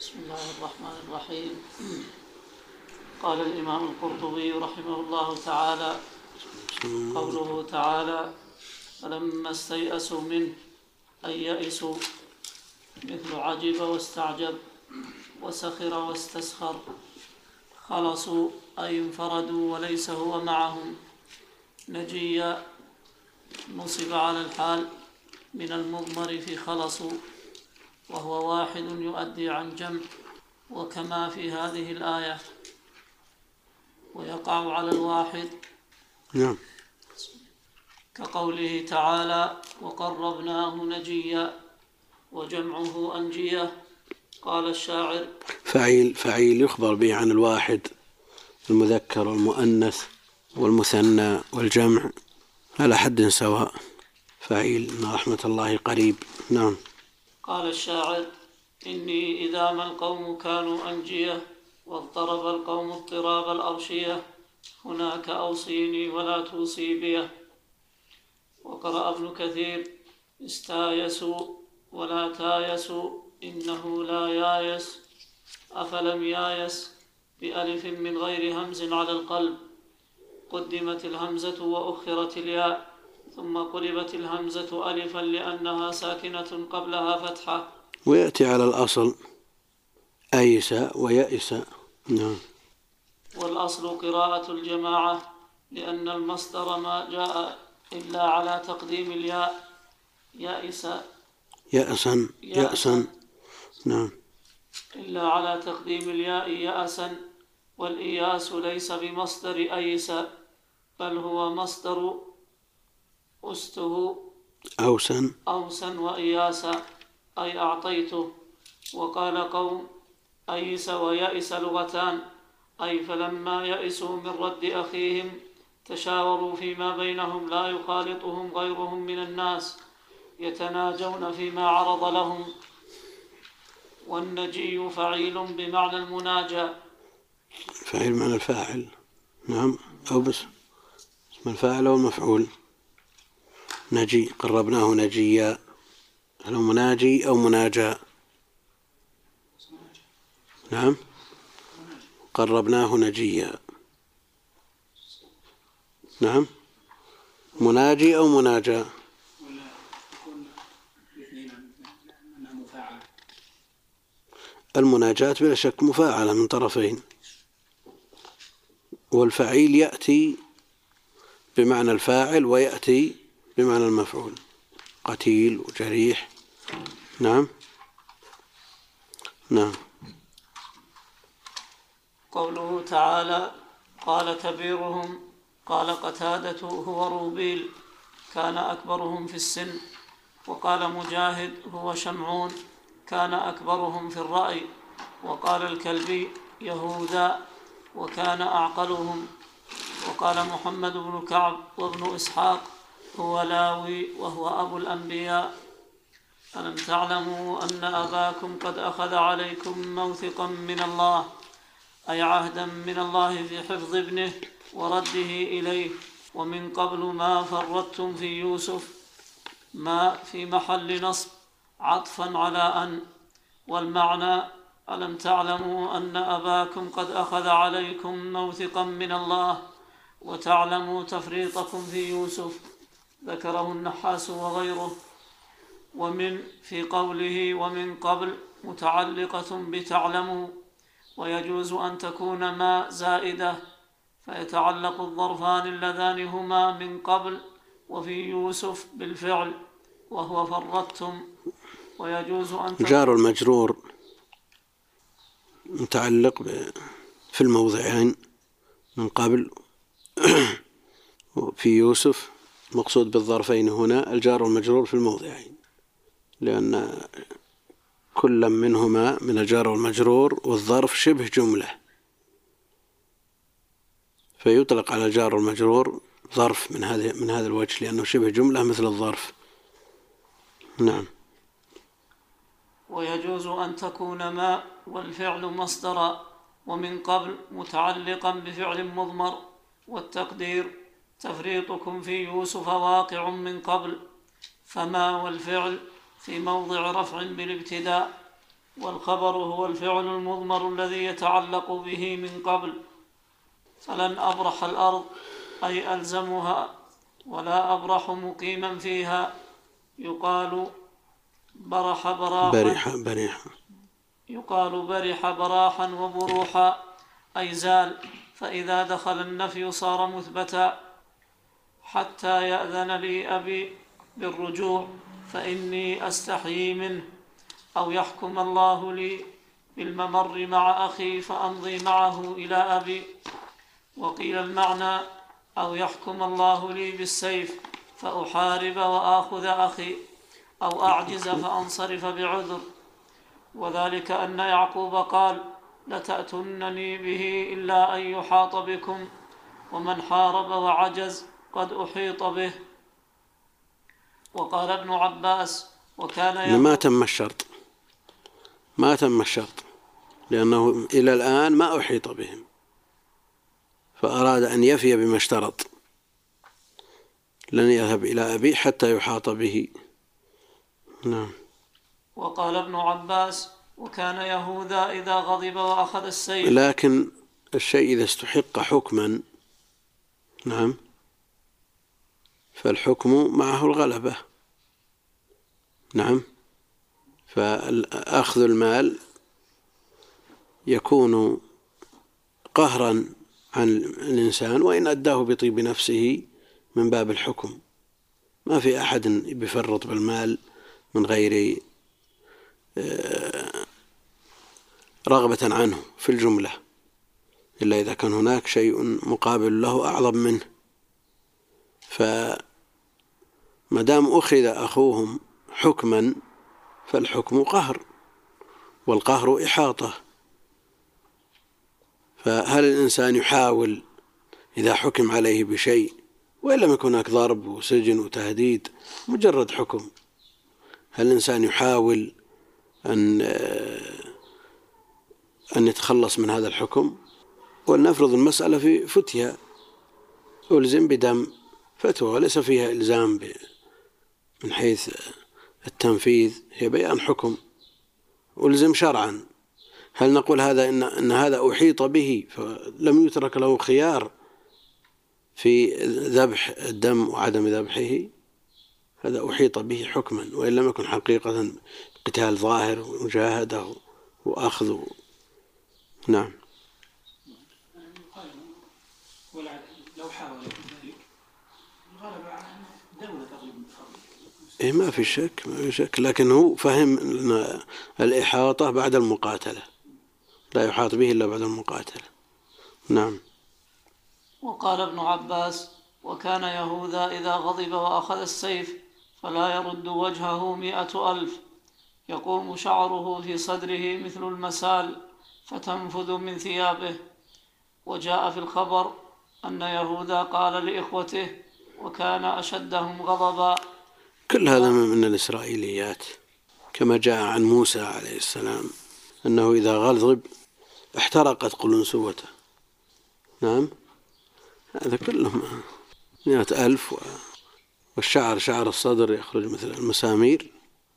بسم الله الرحمن الرحيم. قال الإمام القرطبي رحمه الله تعالى: قوله تعالى: فلما استيئسوا منه أي يئسوا، مثل عجب واستعجب وسخر واستسخر. خلصوا أي انفردوا وليس هو معهم. نجيا نصب على الحال من المضمر في خلصوا، وهو واحد يؤدي عن جمع، وكما في هذه الآية، ويقع على الواحد كقوله تعالى: وقربناه نجيا، وجمعه أنجية. قال الشاعر: فعيل يخبر به عن الواحد، المذكر والمؤنث والمثنى والجمع على حد سواء. فعيل من رحمة الله قريب. نعم. قال الشاعر: إني إذا ما القوم كانوا أنجية، واضطرب القوم اضطراب الأرشية، هناك أوصيني ولا توصي بيه. وقرأ ابن كثير: استايسوا ولا تايسوا، إنه لا يايس، أفلم يايس، بألف من غير همز على القلب، قدمت الهمزة وأخرت الياء، ثم قلبت الهمزة ألفا لأنها ساكنة قبلها فتحة. ويأتي على الأصل أيس ويأس. نعم. والأصل قراءة الجماعة، لأن المصدر ما جاء إلا على تقديم الياء، يأس يأسا. نعم. إلا على تقديم الياء يأسا. والإياس ليس بمصدر أيس، بل هو مصدر أسته أوسا وإياسا، أي أعطيته. وقال قوم: أيس ويأس لغتان، أي فلما يئسوا من رد أخيهم تشاوروا فيما بينهم، لا يخالطهم غيرهم من الناس، يتناجون فيما عرض لهم. والنجي فعيل بمعنى المناجى. فعيل معنى الفاعل. نعم. أو بس اسم الفاعل أو المفعول. نجي، قربناه نجيا، هل مناجي أو مناجى؟ نعم. قربناه نجيا. نعم. مناجي أو مناجى؟ المناجاة بلا شك مفاعلة من طرفين، والفعيل يأتي بمعنى الفاعل ويأتي بمعنى المفعول، قتيل وجريح. نعم. نعم. قوله تعالى: قال كبيرهم، قال قتادة هو روبيل، كان أكبرهم في السن. وقال مجاهد هو شمعون، كان أكبرهم في الرأي. وقال الكلبي يهوذا، وكان أعقلهم. وقال محمد بن كعب وابن إسحاق هو لاوي، وهو أبو الأنبياء. ألم تعلموا أن أباكم قد أخذ عليكم موثقا من الله، أي عهدا من الله في حفظ ابنه ورده إليه، ومن قبل ما فرطتم في يوسف، ما في محل نصب عطفا على أن. والمعنى: ألم تعلموا أن أباكم قد أخذ عليكم موثقا من الله، وتعلموا تفريطكم في يوسف. ذكره النحاس وغيره. ومن في قوله ومن قبل متعلقة بتعلموا، ويجوز أن تكون ما زائدة، فيتعلق الظرفان اللذان هما من قبل وفي يوسف بالفعل، وهو فرطتم. ويجوز أن تكون جار المجرور متعلق في الموضعين من قبل في يوسف، مقصود بالظرفين هنا الجار والمجرور في الموضعين، لأن كل منهما من الجار والمجرور والظرف شبه جملة، فيطلق على الجار والمجرور ظرف من هذا الوجه، لأنه شبه جملة مثل الظرف. نعم. ويجوز أن تكون ما والفعل مصدرا، ومن قبل متعلقا بفعل مضمر، والتقدير: تفريطكم في يوسف واقع من قبل، فما والفعل في موضع رفع بالابتداء. والخبر هو الفعل المضمر الذي يتعلق به من قبل. فلن أبرح الأرض أي ألزمها، ولا أبرح مقيما فيها. يقال برح براحا، يقال برح براحا وبروحا أي زال، فإذا دخل النفي صار مثبتا. حتى يأذن لي أبي بالرجوع فإني أستحيي منه، أو يحكم الله لي بالممر مع أخي فأمضي معه إلى أبي. وقيل المعنى أو يحكم الله لي بالسيف فأحارب وآخذ أخي، أو أعجز فأنصرف بعذر. وذلك أن يعقوب قال لتأتنني به إلا أن يحاط بكم، ومن حارب وعجز قد أحيط به. وقال ابن عباس وكان ما تم الشرط لأنه إلى الآن ما أحيط بهم، فأراد أن يفي بما اشترط، لن يذهب إلى أبي حتى يحاط به. نعم. وقال ابن عباس وكان يهوذا إذا غضب وأخذ السيف. لكن الشيء إذا استحق حكما، نعم، فالحكم معه الغلبة. نعم. فأخذ المال يكون قهرا عن الإنسان، وإن أداه بطيب نفسه من باب الحكم. ما في أحد بيفرط بالمال من غير رغبة عنه في الجملة، إلا إذا كان هناك شيء مقابل له أعظم منه. فما دام أخذ أخوهم حكما فالحكم قهر، والقهر إحاطة. فهل الإنسان يحاول إذا حكم عليه بشيء وإن لم يكن هناك ضرب وسجن وتهديد، مجرد حكم، هل الإنسان يحاول أن يتخلص من هذا الحكم؟ ولنفرض المسألة في فتية ألزم بدم، فتوى وليس فيها إلزام من حيث التنفيذ، هي بيان حكم ألزم شرعا. هل نقول هذا إن هذا أحيط به فلم يترك له خيار في ذبح الدم وعدم ذبحه؟ هذا أحيط به حكما، وإن لم يكن حقيقة قتال ظاهر ومجاهدة وأخذ. نعم. لو حاول ذلك غلب على دولة تغلب. ما في شك، لكن هو فهم أن الإحاطة بعد المقاتلة، لا يحاط به إلا بعد المقاتلة. نعم. وقال ابن عباس وكان يهوذا إذا غضب وأخذ السيف فلا يرد وجهه 100,000، يقوم شعره في صدره مثل المسال فتنفذ من ثيابه. وجاء في الخبر أن يهوذا قال لإخوته وكان أشدهم غضبا. كل هذا من الإسرائيليات، كما جاء عن موسى عليه السلام أنه إذا غضب احترقت قلنسوته. نعم. هذا كلهم 100,000، والشعر شعر الصدر يخرج مثل المسامير.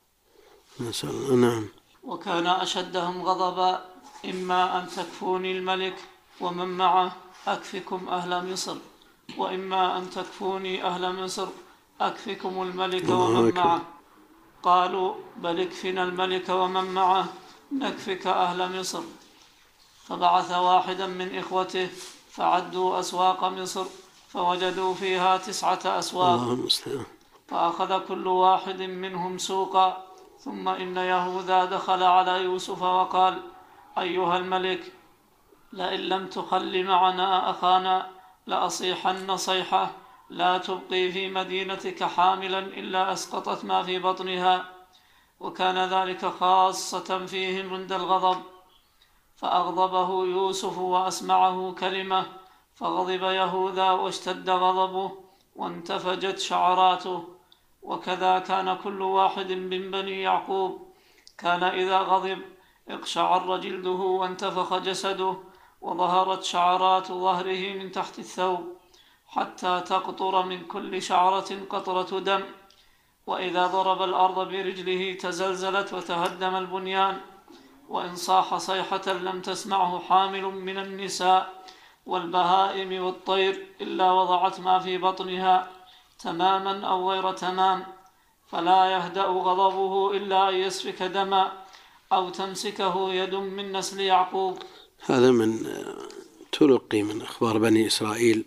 نعم. وكان أشدهم غضبا إما أن تكفوني الملك ومن معه أكفكم أهل مصر، وإما أن تكفوني أهل مصر أكفكم الملك ومن معه. قالوا بل اكفنا الملك ومن معه نكفك أهل مصر. فبعث واحدا من إخوته فعدوا أسواق مصر فوجدوا فيها 9 أسواق، فأخذ كل واحد منهم سوقا. ثم إن يهوذا دخل على يوسف وقال أيها الملك لئن لم تخل معنا أخانا لأصيحن صيحة لا تبقي في مدينتك حاملا إلا أسقطت ما في بطنها. وكان ذلك خاصة فيهم عند الغضب. فأغضبه يوسف وأسمعه كلمة، فغضب يهوذا واشتد غضبه وانتفجت شعراته. وكذا كان كل واحد من بني يعقوب، كان إذا غضب اقشعر جلده وانتفخ جسده وظهرت شعرات ظهره من تحت الثوب حتى تقطر من كل شعرة قطرة دم. وإذا ضرب الأرض برجله تزلزلت وتهدم البنيان. وإن صاح صيحة لم تسمعه حامل من النساء والبهائم والطير إلا وضعت ما في بطنها تماما أو غير تمام، فلا يهدأ غضبه إلا أن يسفك دما أو تمسكه يد من نسل يعقوب. هذا من تلقي من أخبار بني إسرائيل،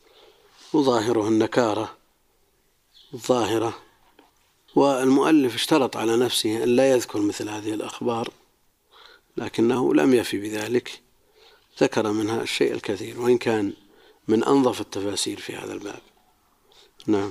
وظاهره النكارة الظاهرة، والمؤلف اشترط على نفسه أن لا يذكر مثل هذه الأخبار، لكنه لم يفي بذلك، ذكر منها الشيء الكثير، وإن كان من أنظف التفاسير في هذا الباب. نعم.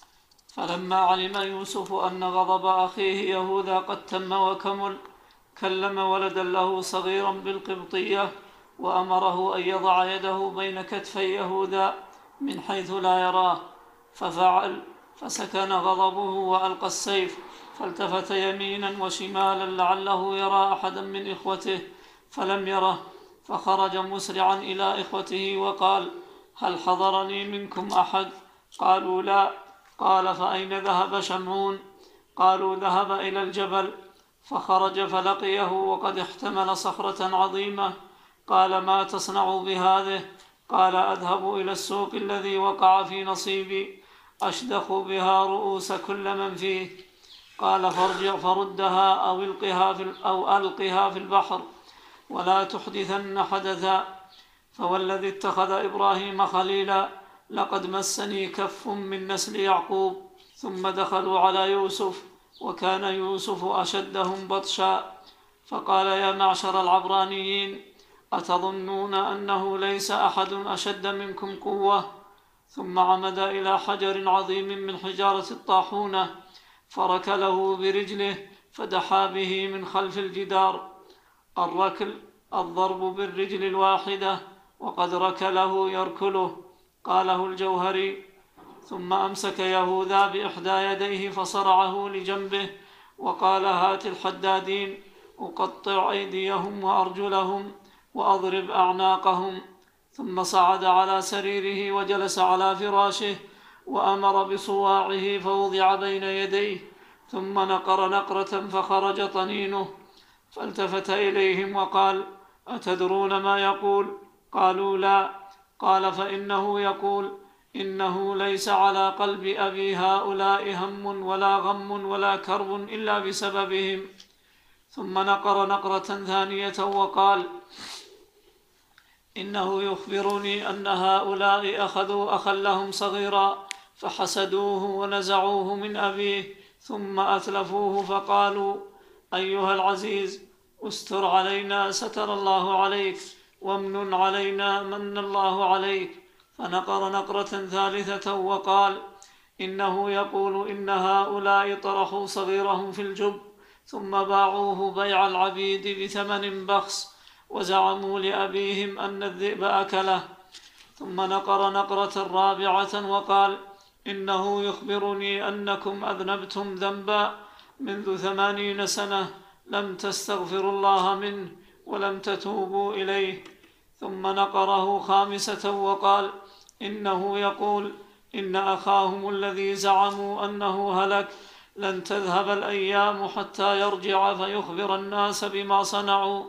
فلما علم يوسف أن غضب أخيه يهوذا قد تم وكمل، كلم ولدا له صغيرا بالقبطية وأمره أن يضع يده بين كتفي يهوذا من حيث لا يراه، ففعل، فسكن غضبه وألقى السيف، فالتفت يمينا وشمالا لعله يرى أحدا من إخوته فلم يره، فخرج مسرعا إلى إخوته وقال: هل حضرني منكم أحد؟ قالوا لا. قال: فأين ذهب شمعون؟ قالوا: ذهب إلى الجبل. فخرج فلقيه وقد احتمل صخرة عظيمة. قال: ما تصنع بهذه؟ قال: أذهب إلى السوق الذي وقع في نصيبي أشدخ بها رؤوس كل من فيه. قال: فارجع فردها أو ألقها في البحر ولا تحدثن حدثا. فوالذي اتخذ إبراهيم خليلا لقد مسني كف من نسل يعقوب. ثم دخلوا على يوسف، وكان يوسف أشدهم بطشا، فقال: يا معشر العبرانيين، أتظنون أنه ليس أحد أشد منكم قوة؟ ثم عمد إلى حجر عظيم من حجارة الطاحونة فركله برجله فدحا به من خلف الجدار. الركل الضرب بالرجل الواحدة، وقد ركله يركله، قاله الجوهري. ثم أمسك يهوذا بإحدى يديه فصرعه لجنبه وقال: هات الحدادين أقطع أيديهم وأرجلهم وأضرب أعناقهم. ثم صعد على سريره وجلس على فراشه وأمر بصواعه فوضع بين يديه، ثم نقر نقرة فخرج طنينه، فالتفت إليهم وقال: أتدرون ما يقول؟ قالوا لا. قال: فإنه يقول: إنه ليس على قلب أبي هؤلاء هم ولا غم ولا كرب إلا بسببهم. ثم نقر نقرة ثانية وقال: إنه يخبرني أن هؤلاء أخذوا أخا لهم صغيرا فحسدوه ونزعوه من أبيه، ثم أتلفوه فقالوا: أيها العزيز، استر علينا ستر الله عليك، وامن علينا من الله عليك. فنقر نقرة ثالثة وقال: إنه يقول إن هؤلاء طرحوا صغيرهم في الجب ثم باعوه بيع العبيد بثمن بخس وزعموا لأبيهم أن الذئب أكله. ثم نقر نقرة رابعة وقال: إنه يخبرني أنكم أذنبتم ذنبا منذ 80 سنة لم تستغفروا الله منه ولم تتوبوا إليه. ثم نقره خامسة وقال: إنه يقول إن أخاهم الذي زعموا أنه هلك لن تذهب الأيام حتى يرجع فيخبر الناس بما صنعوا.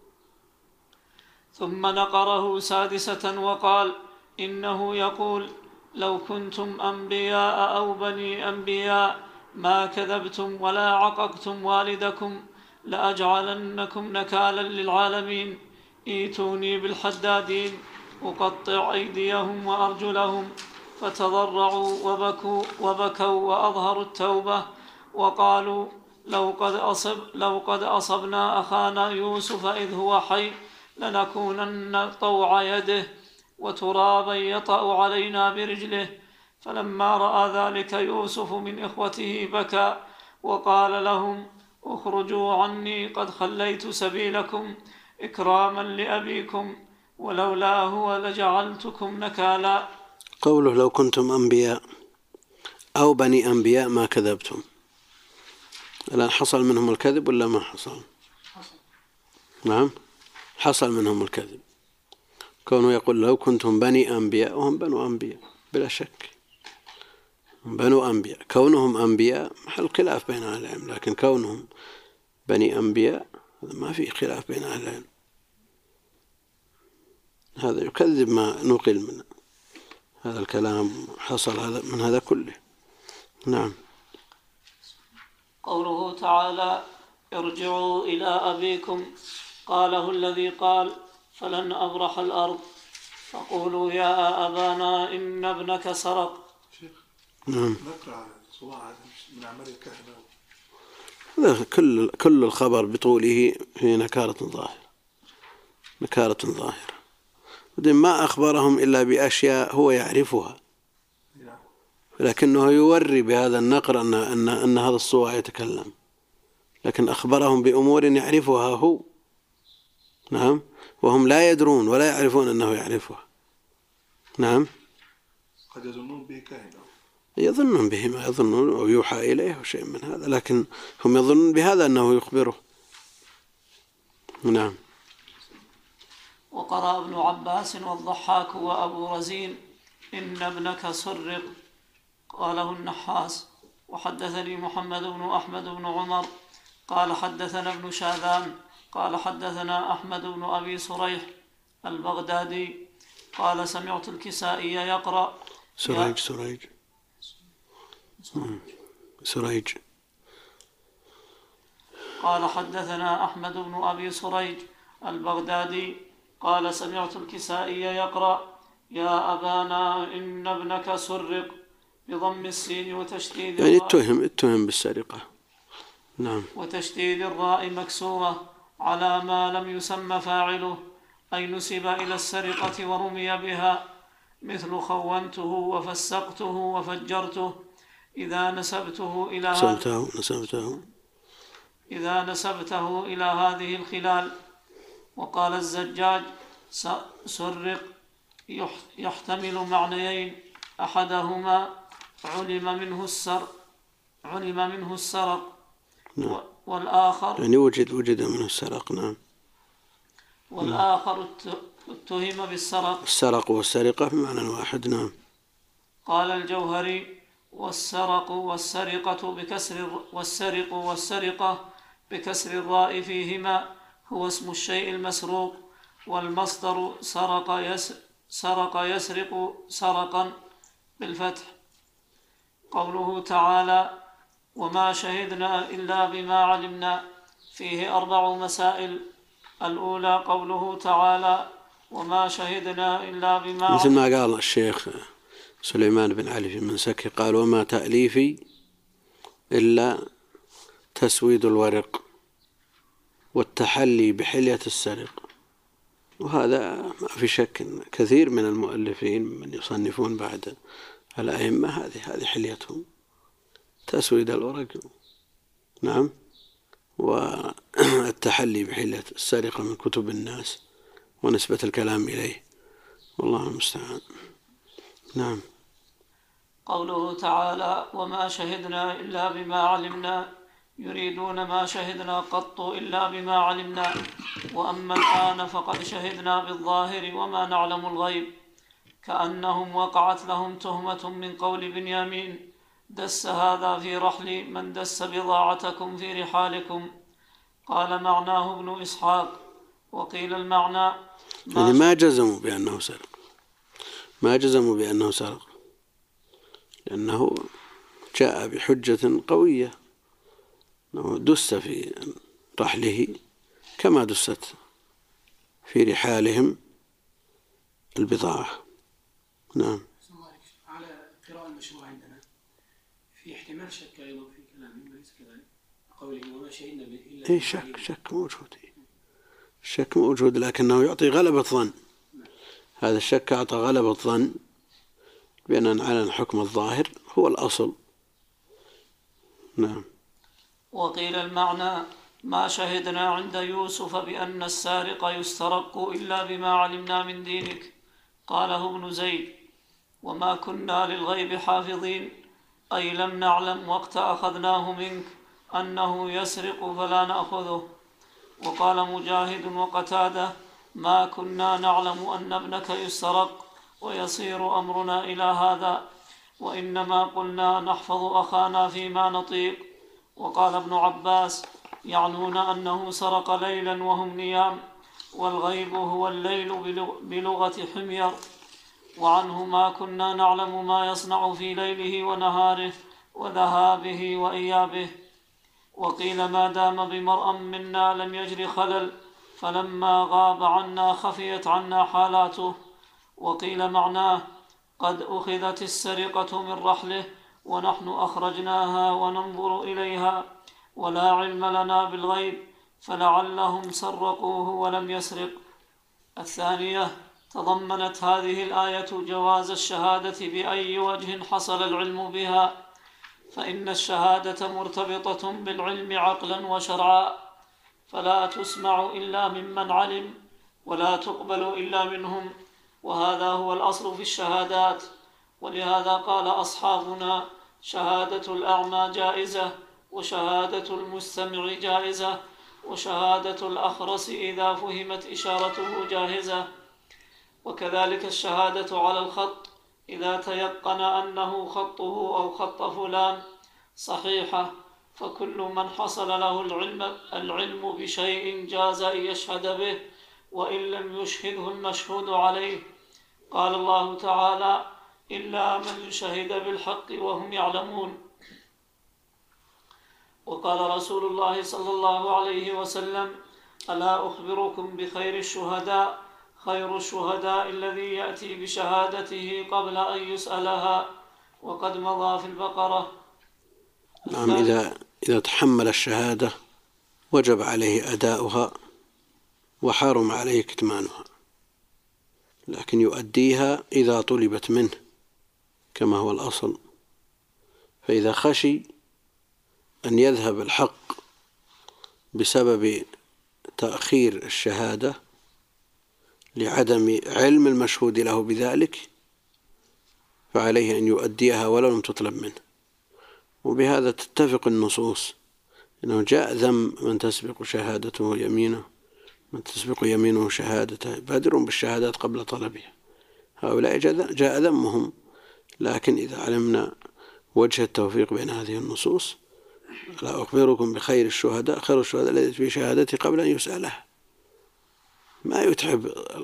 ثم نقره سادسة وقال: إنه يقول لو كنتم أنبياء أو بني أنبياء ما كذبتم ولا عققتم والدكم لأجعلنكم نكالا للعالمين. ائتوني بالحدادين أقطع أيديهم وأرجلهم. فتضرعوا وبكوا وأظهروا التوبة وقالوا: لو قد أصبنا أخانا يوسف إذ هو حي لنكونن طوع يده وترابا يطأ علينا برجله. فلما رأى ذلك يوسف من إخوته بكى وقال لهم: اخرجوا عني قد خليت سبيلكم إكراما لأبيكم، ولولا هو لجعلتكم نكالا. قوله لو كنتم أنبياء أو بني أنبياء ما كذبتم، الآن حصل منهم الكذب ولا ما حصل؟ نعم، حصل منهم الكذب. كونه يقول لو كنتم بني أنبياء، وهم بنو أنبياء بلا شك، بنو أنبياء. كونهم أنبياء محل خلاف بين أهل العلم، لكن كونهم بني أنبياء هذا ما في خلاف بين أهل العلم، هذا يكذب ما نقل من هذا الكلام، حصل هذا من هذا كله. نعم. قوله تعالى: ارجعوا إلى أبيكم، قاله الذي قال: فلن أبرح الأرض، فقولوا يا أبانا إن ابنك سرق. نعم. نقرأ صواعد من أعمال الكهنة. هذا كل الخبر بطوله هي نكارة ظاهرة، نكارة ظاهرة، ما أخبرهم إلا بأشياء هو يعرفها، لكنه يوري بهذا النقر أن هذا الصواع يتكلم، لكن أخبرهم بأمور يعرفها هو. نعم. وهم لا يدرون ولا يعرفون أنه يعرفها. نعم. قد يظنون به كاهن، يظنون به ما يظنون أو يوحى إليه أو شيء من هذا، لكن هم يظنون بهذا أنه يخبره. نعم. وقرأ ابن عباس والضحاك وأبو رزين: إن ابنك سرق. قاله النحاس. وحدثني محمد بن أحمد بن عمر قال حدثنا ابن شاذان قال حدثنا أحمد بن أبي صريح البغدادي قال سمعت الكسائي يقرأ سريج. قال حدثنا أحمد بن أبي صريج البغدادي قال سمعت الكسائي يقرأ: يا أبانا إن ابنك سرق، بضم السين وتشديد يعني اتهم بالسرقة. نعم. وتشديد الراء مكسورة على ما لم يسمى فاعله، أي نسب إلى السرقة ورمي بها، مثل خونته وفسقته وفجرته، إذا نسبته إلى هذه الخلال. وقال الزجاج: سرق يحتمل معنيين: أحدهما علم منه السرق، نعم. والآخر يعني وجد منه السرق. نعم. والآخر اتهم بالسرق. السرق والسرقة بمعنى واحد. نعم. قال الجوهري: والسرق والسرقة بكسر الراء فيهما هو اسم الشيء المسروق، والمصدر سرق يسرق سرقا بالفتح. قوله تعالى: وما شهدنا إلا بما علمنا، فيه 4 مسائل. الأولى قوله تعالى: وما شهدنا إلا بما علمنا، مثل ما قال الشيخ سليمان بن علي في منسكي، قال: وما تأليفي إلا تسويد الورق والتحلي بحلية السرق. وهذا ما في شك كثير من المؤلفين من يصنفون بعد الأئمة هذه حليتهم، تسويد الورق. نعم. والتحلي بحلية السرقة من كتب الناس ونسبة الكلام إليه، والله المستعان. نعم. قوله تعالى: وما شهدنا إلا بما علمنا، يريدون ما شهدنا قط إلا بما علمنا، وأما الآن فقد شهدنا بالظاهر وما نعلم الغيب، كأنهم وقعت لهم تهمة من قول بنيامين: دس هذا في رحل من دس بضاعتكم في رحالكم. قال معناه ابن إسحاق. وقيل المعنى يعني ما جزموا بأنه سرق، لأنه جاء بحجة قوية أنه دس في رحله كما دست في رحالهم البضاعة. نعم. على القراءة المشهورة عندنا في احتمال شك أيضا في كلامه، ليس كذلك؟ قوله وما شهدنا إلا شك موجود، لكنه يعطي غلبة ظن. هذا الشك أعطى غلبة ظن بأن على حكم الظاهر هو الأصل. نعم. وقيل المعنى ما شهدنا عند يوسف بأن السارق يسترق إلا بما علمنا من دينك. قاله ابن زيد: وما كنا للغيب حافظين، أي لم نعلم وقت أخذناه منك أنه يسرق فلا نأخذه. وقال مجاهد وقتادة: ما كنا نعلم أن ابنك يسرق ويصير أمرنا إلى هذا، وإنما قلنا نحفظ أخانا فيما نطيق. وقال ابن عباس: يعنون أنه سرق ليلا وهم نيام، والغيب هو الليل بلغة حمير. وعنه ما كنا نعلم ما يصنع في ليله ونهاره وذهابه وإيابه. وقيل ما دام بمرأ منا لم يجر خلل، فلما غاب عنا خفيت عنا حالاته. وقيل معناه قد أخذت السرقة من رحله ونحن أخرجناها وننظر إليها ولا علم لنا بالغيب، فلعلهم سرقوه ولم يسرق. الثانية، تضمنت هذه الآية جواز الشهادة بأي وجه حصل العلم بها، فإن الشهادة مرتبطة بالعلم عقلا وشرعا، فلا تسمع إلا ممن علم ولا تقبل إلا منهم، وهذا هو الأصل في الشهادات. ولهذا قال أصحابنا: شهادة الأعمى جائزة، وشهادة المستمع جائزة، وشهادة الأخرس إذا فهمت إشارته جاهزة. وكذلك الشهادة على الخط إذا تيقن أنه خطه أو خط فلان صحيحة، فكل من حصل له العلم بشيء جاز أن يشهد به وإن لم يشهده المشهود عليه. قال الله تعالى: إلا من شهد بالحق وهم يعلمون. وقال رسول الله صلى الله عليه وسلم: ألا أخبركم بخير الشهداء؟ خير الشهداء الذي يأتي بشهادته قبل أن يسألها، وقد مضى في البقرة. نعم، إذا تحمل الشهادة وجب عليه أداؤها وحرم عليه كتمانها، لكن يؤديها إذا طلبت منه كما هو الأصل. فإذا خشي أن يذهب الحق بسبب تأخير الشهادة لعدم علم المشهود له بذلك، فعليه أن يؤديها ولو لم تطلب منه. وبهذا تتفق النصوص، إنه جاء ذم من تسبق شهادته يمينه، من تسبق يمينه شهادته، بادر بالشهادات قبل طلبها. هؤلاء جاء ذمهم، لكن إذا علمنا وجه التوفيق بين هذه النصوص: لا أخبركم بخير الشهداء، خير الشهداء الذي في شهادته قبل أن يسألها، ما يتعب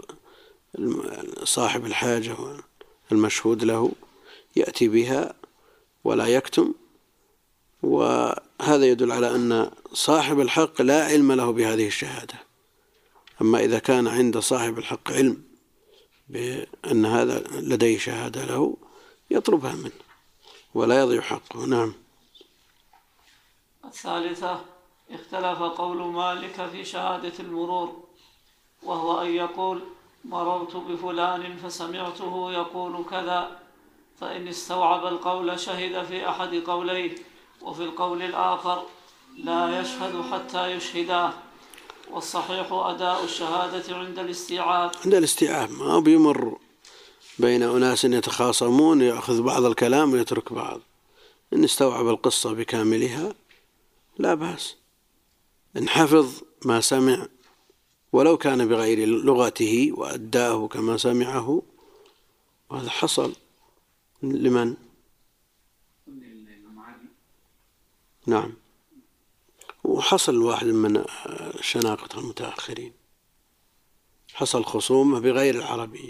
صاحب الحاجة والمشهود له، يأتي بها ولا يكتم. وهذا يدل على أن صاحب الحق لا علم له بهذه الشهادة. أما إذا كان عند صاحب الحق علم بأن هذا لديه شهادة له، يطلبها منه ولا يضيع حقه. نعم. الثالثة، اختلف قول مالك في شهادة المرور، وهو أن يقول: مررت بفلان فسمعته يقول كذا، فإن استوعب القول شهد في أحد قوليه، وفي القول الآخر لا يشهد حتى يشهداه. والصحيح أداء الشهادة عند الاستيعاب. عند الاستيعاب، ما بيمر بين أناس يتخاصمون يأخذ بعض الكلام ويترك بعض. إن استوعب القصة بكاملها لا بأس، إن حفظ ما سمع ولو كان بغير لغته وأداه كما سمعه، وهذا حصل لمن؟ نعم، وحصل واحد من شناقة المتأخرين، حصل خصومة بغير العربية،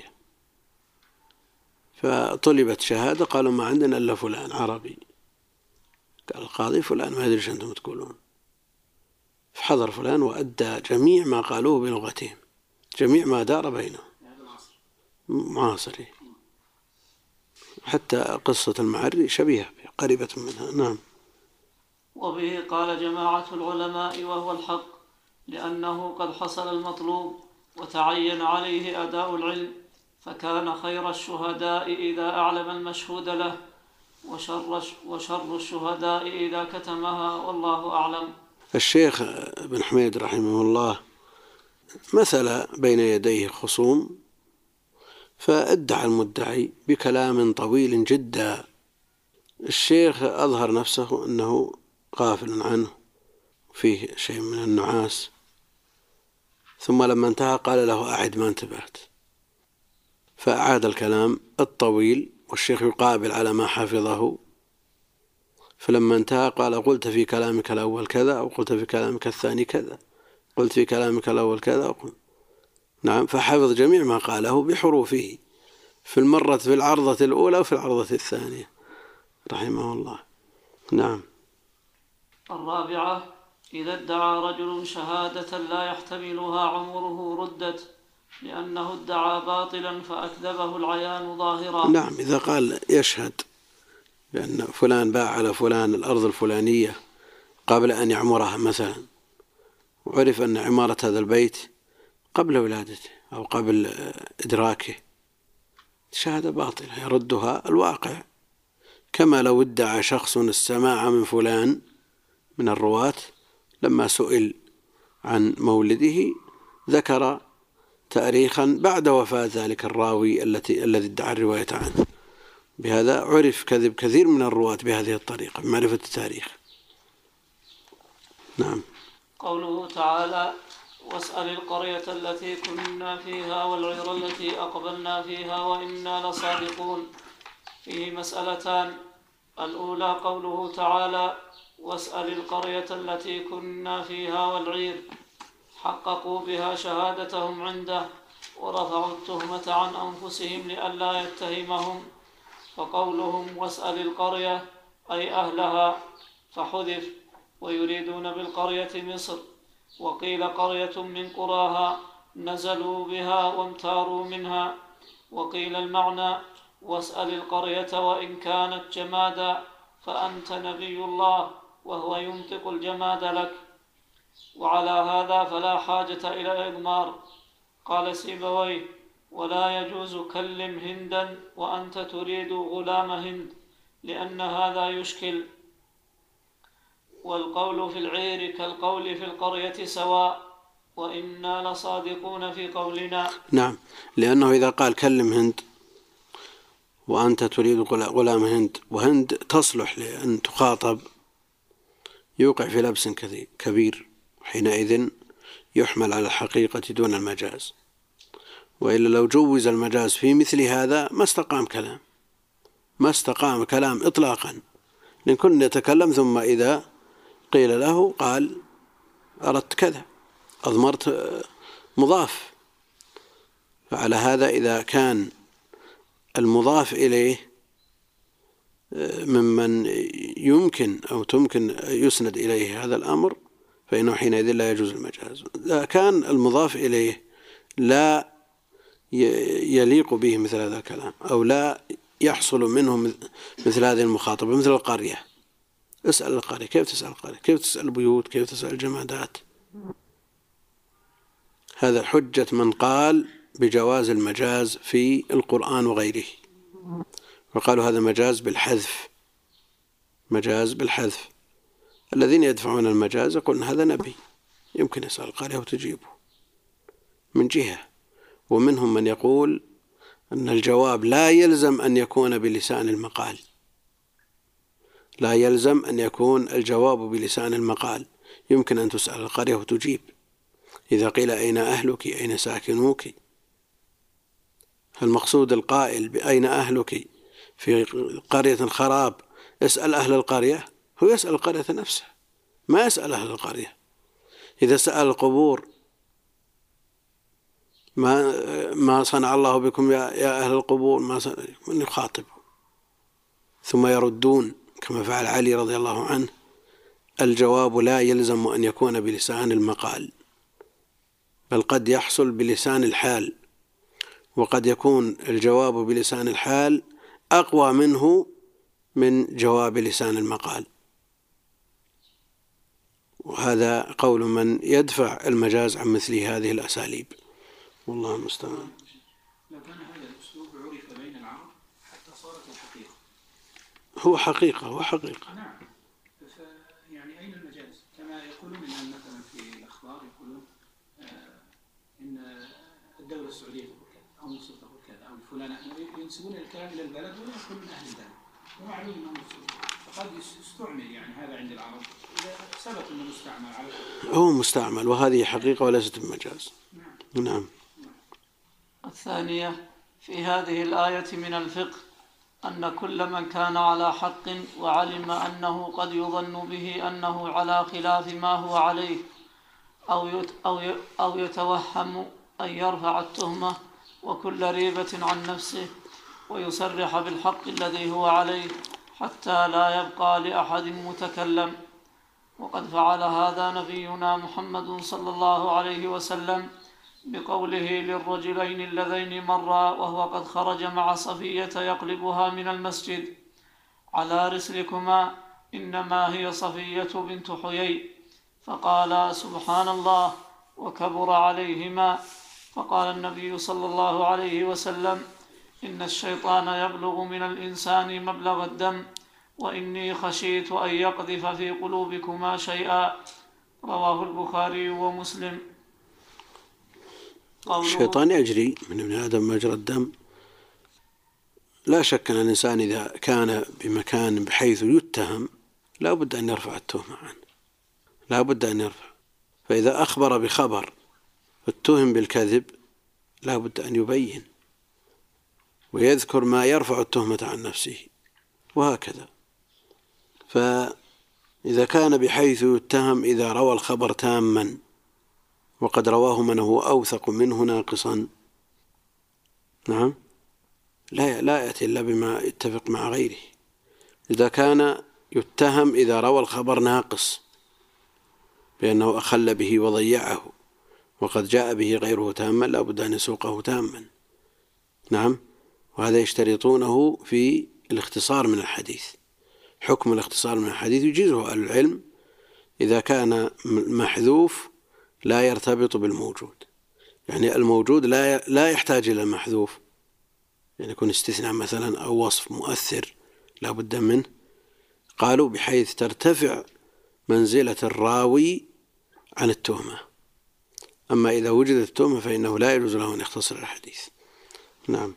فطلبت شهادة، قالوا ما عندنا إلا فلان عربي. قال القاضي: فلان ما أدري ايش أنتم تقولون. فحضر فلان وأدى جميع ما قالوه بلغتهم، جميع ما دار بينهم، معاصري. حتى قصة المعري شبيهة قريبة منها. نعم. وبه قال جماعة العلماء وهو الحق، لأنه قد حصل المطلوب وتعين عليه أداء العلم، فكان خير الشهداء إذا أعلم المشهود له، وشر الشهداء إذا كتمها، والله أعلم. الشيخ بن حميد رحمه الله مثل بين يديه خصوم، فادعى المدعي بكلام طويل جدا. الشيخ أظهر نفسه أنه غافل عنه، فيه شيء من النعاس، ثم لما انتهى قال له: أعد ما انتبهت. فأعاد الكلام الطويل، والشيخ يقابل على ما حفظه، فلما انتهى قال قلت في كلامك الأول كذا، أو قلت في كلامك الثاني كذا، قلت في كلامك الأول كذا. نعم، فحفظ جميع ما قاله بحروفه في العرضة الأولى وفي العرضة الثانية رحمه الله. نعم. الرابعة: إذا ادعى رجل شهادة لا يحتملها عمره ردت لأنه ادعى باطلا فأكذبه العيان ظاهرا. نعم، إذا قال يشهد بأن فلان باع على فلان الأرض الفلانية قبل أن يعمرها مثلا، وعرف أن عمارة هذا البيت قبل ولادته أو قبل إدراكه، شهادة باطلة يردها الواقع. كما لو ادعى شخص السماع من فلان من الرواة لما سئل عن مولده ذكر تاريخا بعد وفاة ذلك الراوي الذي ادعى الرواية عنه. بهذا عرف كذب كثير من الرواة بهذه الطريقة بمعرفة التاريخ. نعم. قوله تعالى: واسأل القرية التي كنا فيها والعير التي أقبلنا فيها وإنا لصادقون. فيه مسألتان: الأولى قوله تعالى: واسأل القرية التي كنا فيها والعير، حققوا بها شهادتهم عنده ورفعوا التهمة عن أنفسهم لئلا يتهمهم، فقولهم واسأل القرية أي أهلها فحذف، ويريدون بالقرية مصر، وقيل قرية من قراها نزلوا بها وامتاروا منها، وقيل المعنى واسأل القرية وإن كانت جمادا فأنت نبي الله وهو ينطق الجماد لك. وعلى هذا فلا حاجة إلى إضمار. قال سيبويه: ولا يجوز كلم هندا وأنت تريد غلام هند، لأن هذا يشكل. والقول في العير كالقول في القرية سواء، وإنا لصادقون في قولنا. نعم، لأنه إذا قال كلم هند وأنت تريد غلام هند، وهند تصلح لأن تخاطب، يوقع في لبس كبير، حينئذ يحمل على الحقيقة دون المجاز. وإلا لو جوز المجاز في مثل هذا ما استقام كلام إطلاقا، لأن كل يتكلم ثم إذا قيل له قال أردت كذا، أضمرت مضاف. فعلى هذا إذا كان المضاف إليه ممن يمكن أو تمكن يسند إليه هذا الأمر فإنه حينئذ لا يجوز المجاز. إذا كان المضاف إليه لا يليق به مثل هذا الكلام أو لا يحصل منه مثل هذه المخاطبة، مثل القرية، اسأل القرية. كيف تسأل القرية؟ كيف تسأل البيوت؟ كيف تسأل الجمادات؟ هذا حجة من قال بجواز المجاز في القرآن وغيره، وقالوا هذا مجاز بالحذف. الذين يدفعون المجاز يقولون هذا نبي يمكن يسأل القرية وتجيبه من جهة، ومنهم من يقول أن الجواب لا يلزم أن يكون بلسان المقال، لا يلزم أن يكون الجواب بلسان المقال، يمكن أن تسأل القرية وتجيب. إذا قيل أين أهلك أين ساكنوك، المقصود القائل بأين أهلك في قرية خراب اسأل أهل القرية، هو يسأل القرية نفسها، ما يسأل أهل القرية. إذا سأل القبور ما صنع الله بكم يا أهل القبور، من يخاطب؟ ثم يردون كما فعل علي رضي الله عنه. الجواب لا يلزم أن يكون بلسان المقال، بل قد يحصل بلسان الحال، وقد يكون الجواب بلسان الحال أقوى منه من جواب لسان المقال. وهذا قول من يدفع المجاز عن مثل هذه الأساليب، والله المستعان. لو كان هذا الأسلوب عرف بين العرب حتى صارت الحقيقة. هو حقيقة. نعم. يعني أين المجاز؟ كما يقولون الآن مثلا في الأخبار يقولون إن الدولة السعودية تقول كذا أو مصر تقول كذا أو فلان، ينسبون الكلام إلى البلد ولا يكون من أهل البلد، ومعلوم أنه فقد يستعمل يعني هذا عند العرب إذا ثبت أنه مستعمل على هو مستعمل، وهذه حقيقة وليست بمجاز. نعم. الثانية: في هذه الآية من الفقه أن كل من كان على حق وعلم أنه قد يظن به أنه على خلاف ما هو عليه أو يتوهم أن يرفع التهمة وكل ريبة عن نفسه ويصرح بالحق الذي هو عليه حتى لا يبقى لأحد متكلم. وقد فعل هذا نبينا محمد صلى الله عليه وسلم بقوله للرجلين اللذين مرا وهو قد خرج مع صفية يقلبها من المسجد: على رسلكما إنما هي صفية بنت حيي. فقال: سبحان الله، وكبر عليهما. فقال النبي صلى الله عليه وسلم: إن الشيطان يبلغ من الإنسان مبلغ الدم، وإني خشيت أن يقذف في قلوبكما شيئا. رواه البخاري ومسلم. الشيطان يجري من ابن آدم مجرى الدم. لا شك أن الإنسان إذا كان بمكان بحيث يتهم لا بد أن يرفع التهمة عنه، لا بد أن يرفع. فإذا أخبر بخبر اتهم بالكذب لا بد أن يبين ويذكر ما يرفع التهمة عن نفسه، وهكذا. فإذا كان بحيث يتهم إذا روى الخبر تاما وقد رواه من هو أوثق منه ناقصا، نعم، لا يأتي إلا بما يتفق مع غيره. إذا كان يتهم إذا روى الخبر ناقص بأنه أخل به وضيعه وقد جاء به غيره تاما لا بد أن يسوقه تاما، نعم. وهذا يشترطونه في الاختصار من الحديث. حكم الاختصار من الحديث يجيزه أهل العلم إذا كان محذوف لا يرتبط بالموجود، يعني الموجود لا يحتاج إلى المحذوف، يعني يكون استثناء مثلا أو وصف مؤثر لا بد منه. قالوا بحيث ترتفع منزلة الراوي عن التهمة. أما إذا وجدت التهمة فإنه لا يجوز له أن يختصر الحديث، نعم.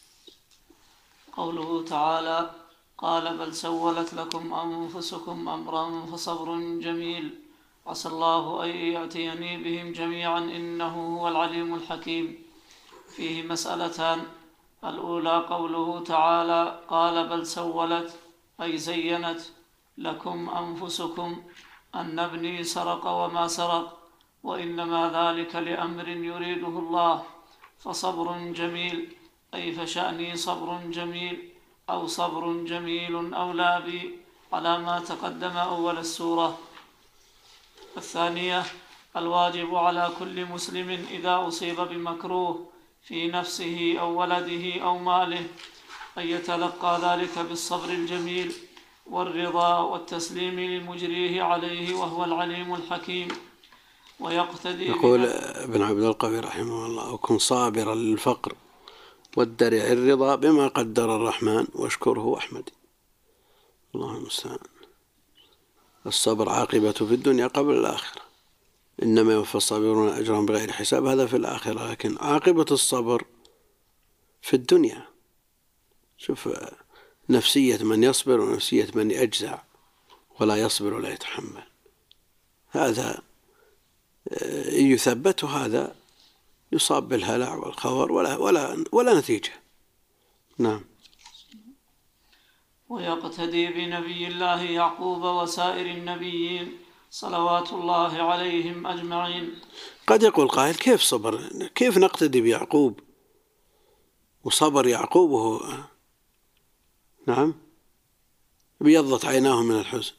قوله تعالى: قال: بل سولت لكم أنفسكم أمرا فصبر جميل، عسى الله أن يأتيني بهم جميعا إنه هو العليم الحكيم. فيه مسألتان: الأولى قوله تعالى: قال: بل سولت، أي زينت لكم أنفسكم أن ابني سرق وما سرق، وإنما ذلك لأمر يريده الله، فصبر جميل، أي فشأني صبر جميل أو صبر جميل أولى بي على ما تقدم أول السورة. الثانية: الواجب على كل مسلم إذا أصيب بمكروه في نفسه أو ولده أو ماله أن يتلقى ذلك بالصبر الجميل والرضا والتسليم لمجريه عليه وهو العليم الحكيم، ويقتدي. يقول ابن عبد القوي رحمه الله: وكن صابرا للفقر والدرع الرضا بما قدر الرحمن واشكره واحمد. الله المستعان. الصبر عاقبة في الدنيا قبل الآخرة، إنما يوفى الصابرون أجرهم بغير حساب، هذا في الآخرة، لكن عاقبة الصبر في الدنيا. شوف نفسية من يصبر ونفسية من يجزع ولا يصبر ولا يتحمل، هذا يثبت هذا يصاب بالهلع والخور ولا نتيجة، نعم. ويقتدي بنبي الله يعقوب وسائر النبيين صلوات الله عليهم أجمعين. قد يقول قائل: كيف صبر؟ كيف نقتدي بيعقوب وصبر يعقوب وهو نعم بيضت عيناه من الحزن؟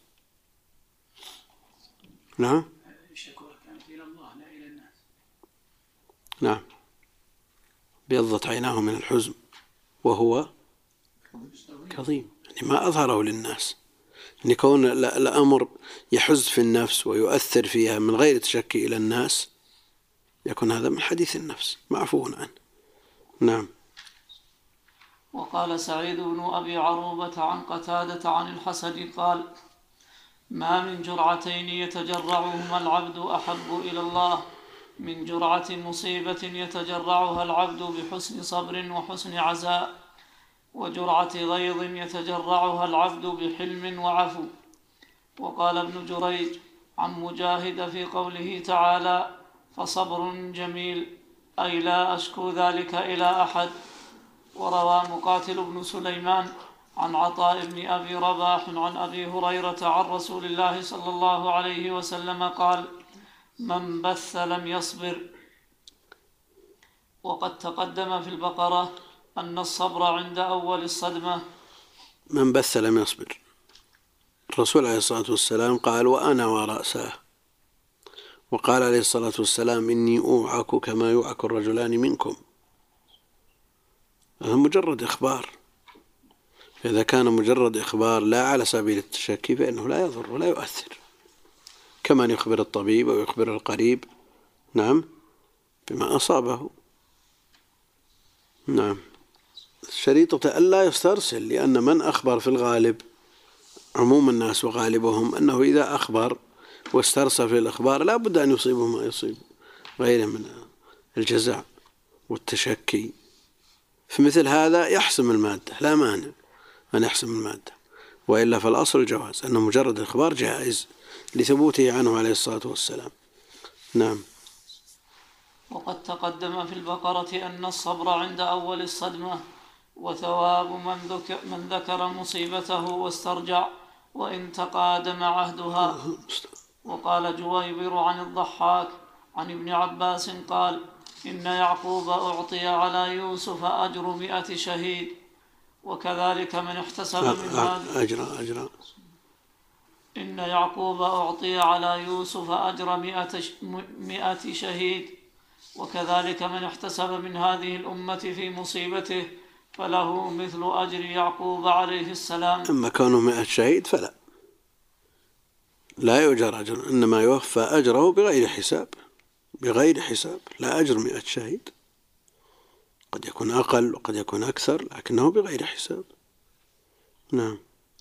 نعم، الشكوى كانت إلى الله لا إلى الناس. نعم، بيضت عيناه من الحزن وهو كظيم، يعني ما أظهره للناس. يعني كون الأمر يحز في النفس ويؤثر فيها من غير تشكي إلى الناس يكون هذا من حديث النفس معفو عنه، نعم. وقال سعيد بن أبي عروبة عن قتادة عن الحسن قال: ما من جرعتين يتجرعهما العبد أحب إلى الله من جرعة مصيبة يتجرعها العبد بحسن صبر وحسن عزاء، وجرعة غيظ يتجرعها العبد بحلم وعفو. وقال ابن جريج عن مجاهد في قوله تعالى: فصبر جميل، أي لا أشكو ذلك إلى أحد. وروى مقاتل بن سليمان عن عطاء بن أبي رباح عن أبي هريرة عن رسول الله صلى الله عليه وسلم قال: من بث لم يصبر. وقد تقدم في البقرة أن الصبر عند أول الصدمة. من بث لم يصبر، الرسول عليه الصلاة والسلام قال: وأنا ورأسه. وقال عليه الصلاة والسلام: إني أوعك كما يوعك الرجلان منكم. هذا مجرد إخبار، فإذا كان مجرد إخبار لا على سبيل التشكي فإنه لا يضر ولا يؤثر، كما يخبر الطبيب أو يخبر القريب نعم بما أصابه. نعم. شريطة ألا يسترسل، لأن من أخبر في الغالب عموم الناس وغالبهم أنه إذا أخبر واسترسل في الأخبار لا بد أن يصيبه ما يصيب غيره من الجزع والتشكي. في مثل هذا يحسم المادة، لا مانع أن يحسم المادة، وإلا فالأصل الجواز، أنه مجرد الإخبار جائز لثبوته عنه عليه الصلاة والسلام. نعم. وقد تقدم في البقرة أن الصبر عند أول الصدمة، وثواب من ذكر مصيبته واسترجع وإن تقادم عهدها. وقال جويبر عن الضحاك عن ابن عباس قال: إن يعقوب أعطي على يوسف أجر 100 شهيد، وكذلك من احتسب من هذه إن يعقوب أعطي على يوسف أجر 100 شهيد، وكذلك من احتسب من هذه الأمة في مصيبته فله مثل أجر يعقوب عليه السلام. أما كونه 100 شهيد فلا، لا يؤجر أجر، إنما يوفى أجره بغير حساب، بغير حساب، لا أجر 100 شهيد، قد يكون أقل وقد يكون أكثر، لكنه بغير حساب. نعم.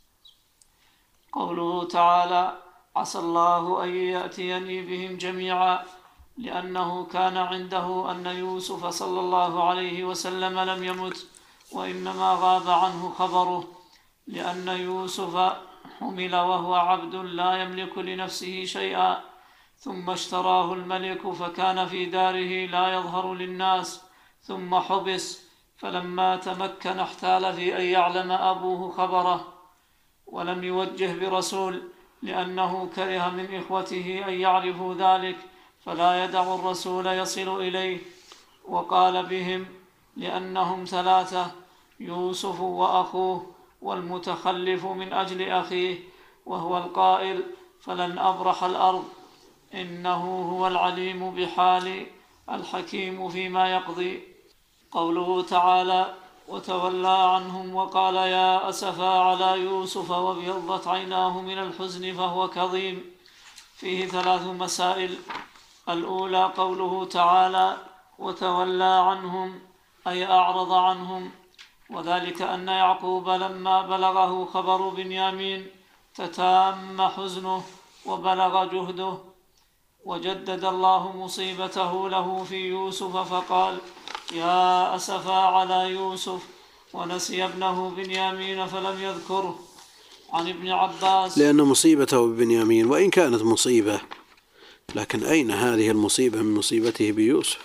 قوله تعالى: عسى الله أن يأتيني بهم جميعا، لأنه كان عنده أن يوسف صلى الله عليه وسلم لم يمت، وإنما غاب عنه خبره، لأن يوسف حمل وهو عبد لا يملك لنفسه شيئا، ثم اشتراه الملك فكان في داره لا يظهر للناس، ثم حبس، فلما تمكن احتال في أن يعلم أبوه خبره، ولم يوجه برسول، لأنه كره من إخوته أن يعرفوا ذلك، فلا يدع الرسول يصل إليه. وقال بهم لأنهم 3: يوسف وأخوه، والمتخلف من أجل أخيه، وهو القائل: فلن أبرح الأرض، إنه هو العليم بحالي الحكيم فيما يقضي. قوله تعالى: وتولى عنهم وقال يا أسفا على يوسف وابيضت عيناه من الحزن فهو كظيم، فيه 3 مسائل. الأولى قوله تعالى: وتولى عنهم، أي أعرض عنهم، وذلك أن يعقوب لما بلغه خبر بنيامين تتام حزنه وبلغ جهده، وجدد الله مصيبته له في يوسف فقال: يا أسفا على يوسف، ونسي ابنه بنيامين فلم يذكره. عن ابن عباس: لأن مصيبته ببنيامين وإن كانت مصيبة، لكن أين هذه المصيبة من مصيبته بيوسف؟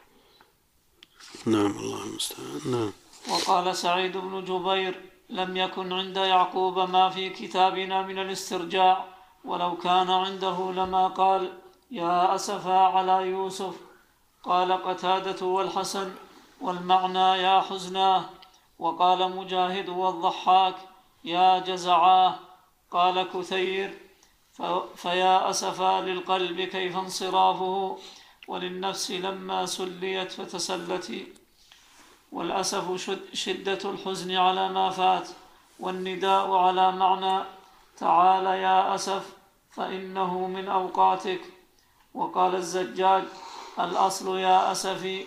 نعم، الله المستعان. نعم. وقال سعيد بن جبير: لم يكن عند يعقوب ما في كتابنا من الاسترجاع، ولو كان عنده لما قال يا أسفا على يوسف. قال قتادة والحسن: والمعنى يا حزناه. وقال مجاهد والضحاك: يا جزعاه. قال كثير: فيا أسفا للقلب كيف انصرافه، وللنفس لما سليت فتسلت. والأسف شدة الحزن على ما فات، والنداء على معنى تعال يا أسف فإنه من أوقاتك. وقال الزجاج: الأصل يا أسفي،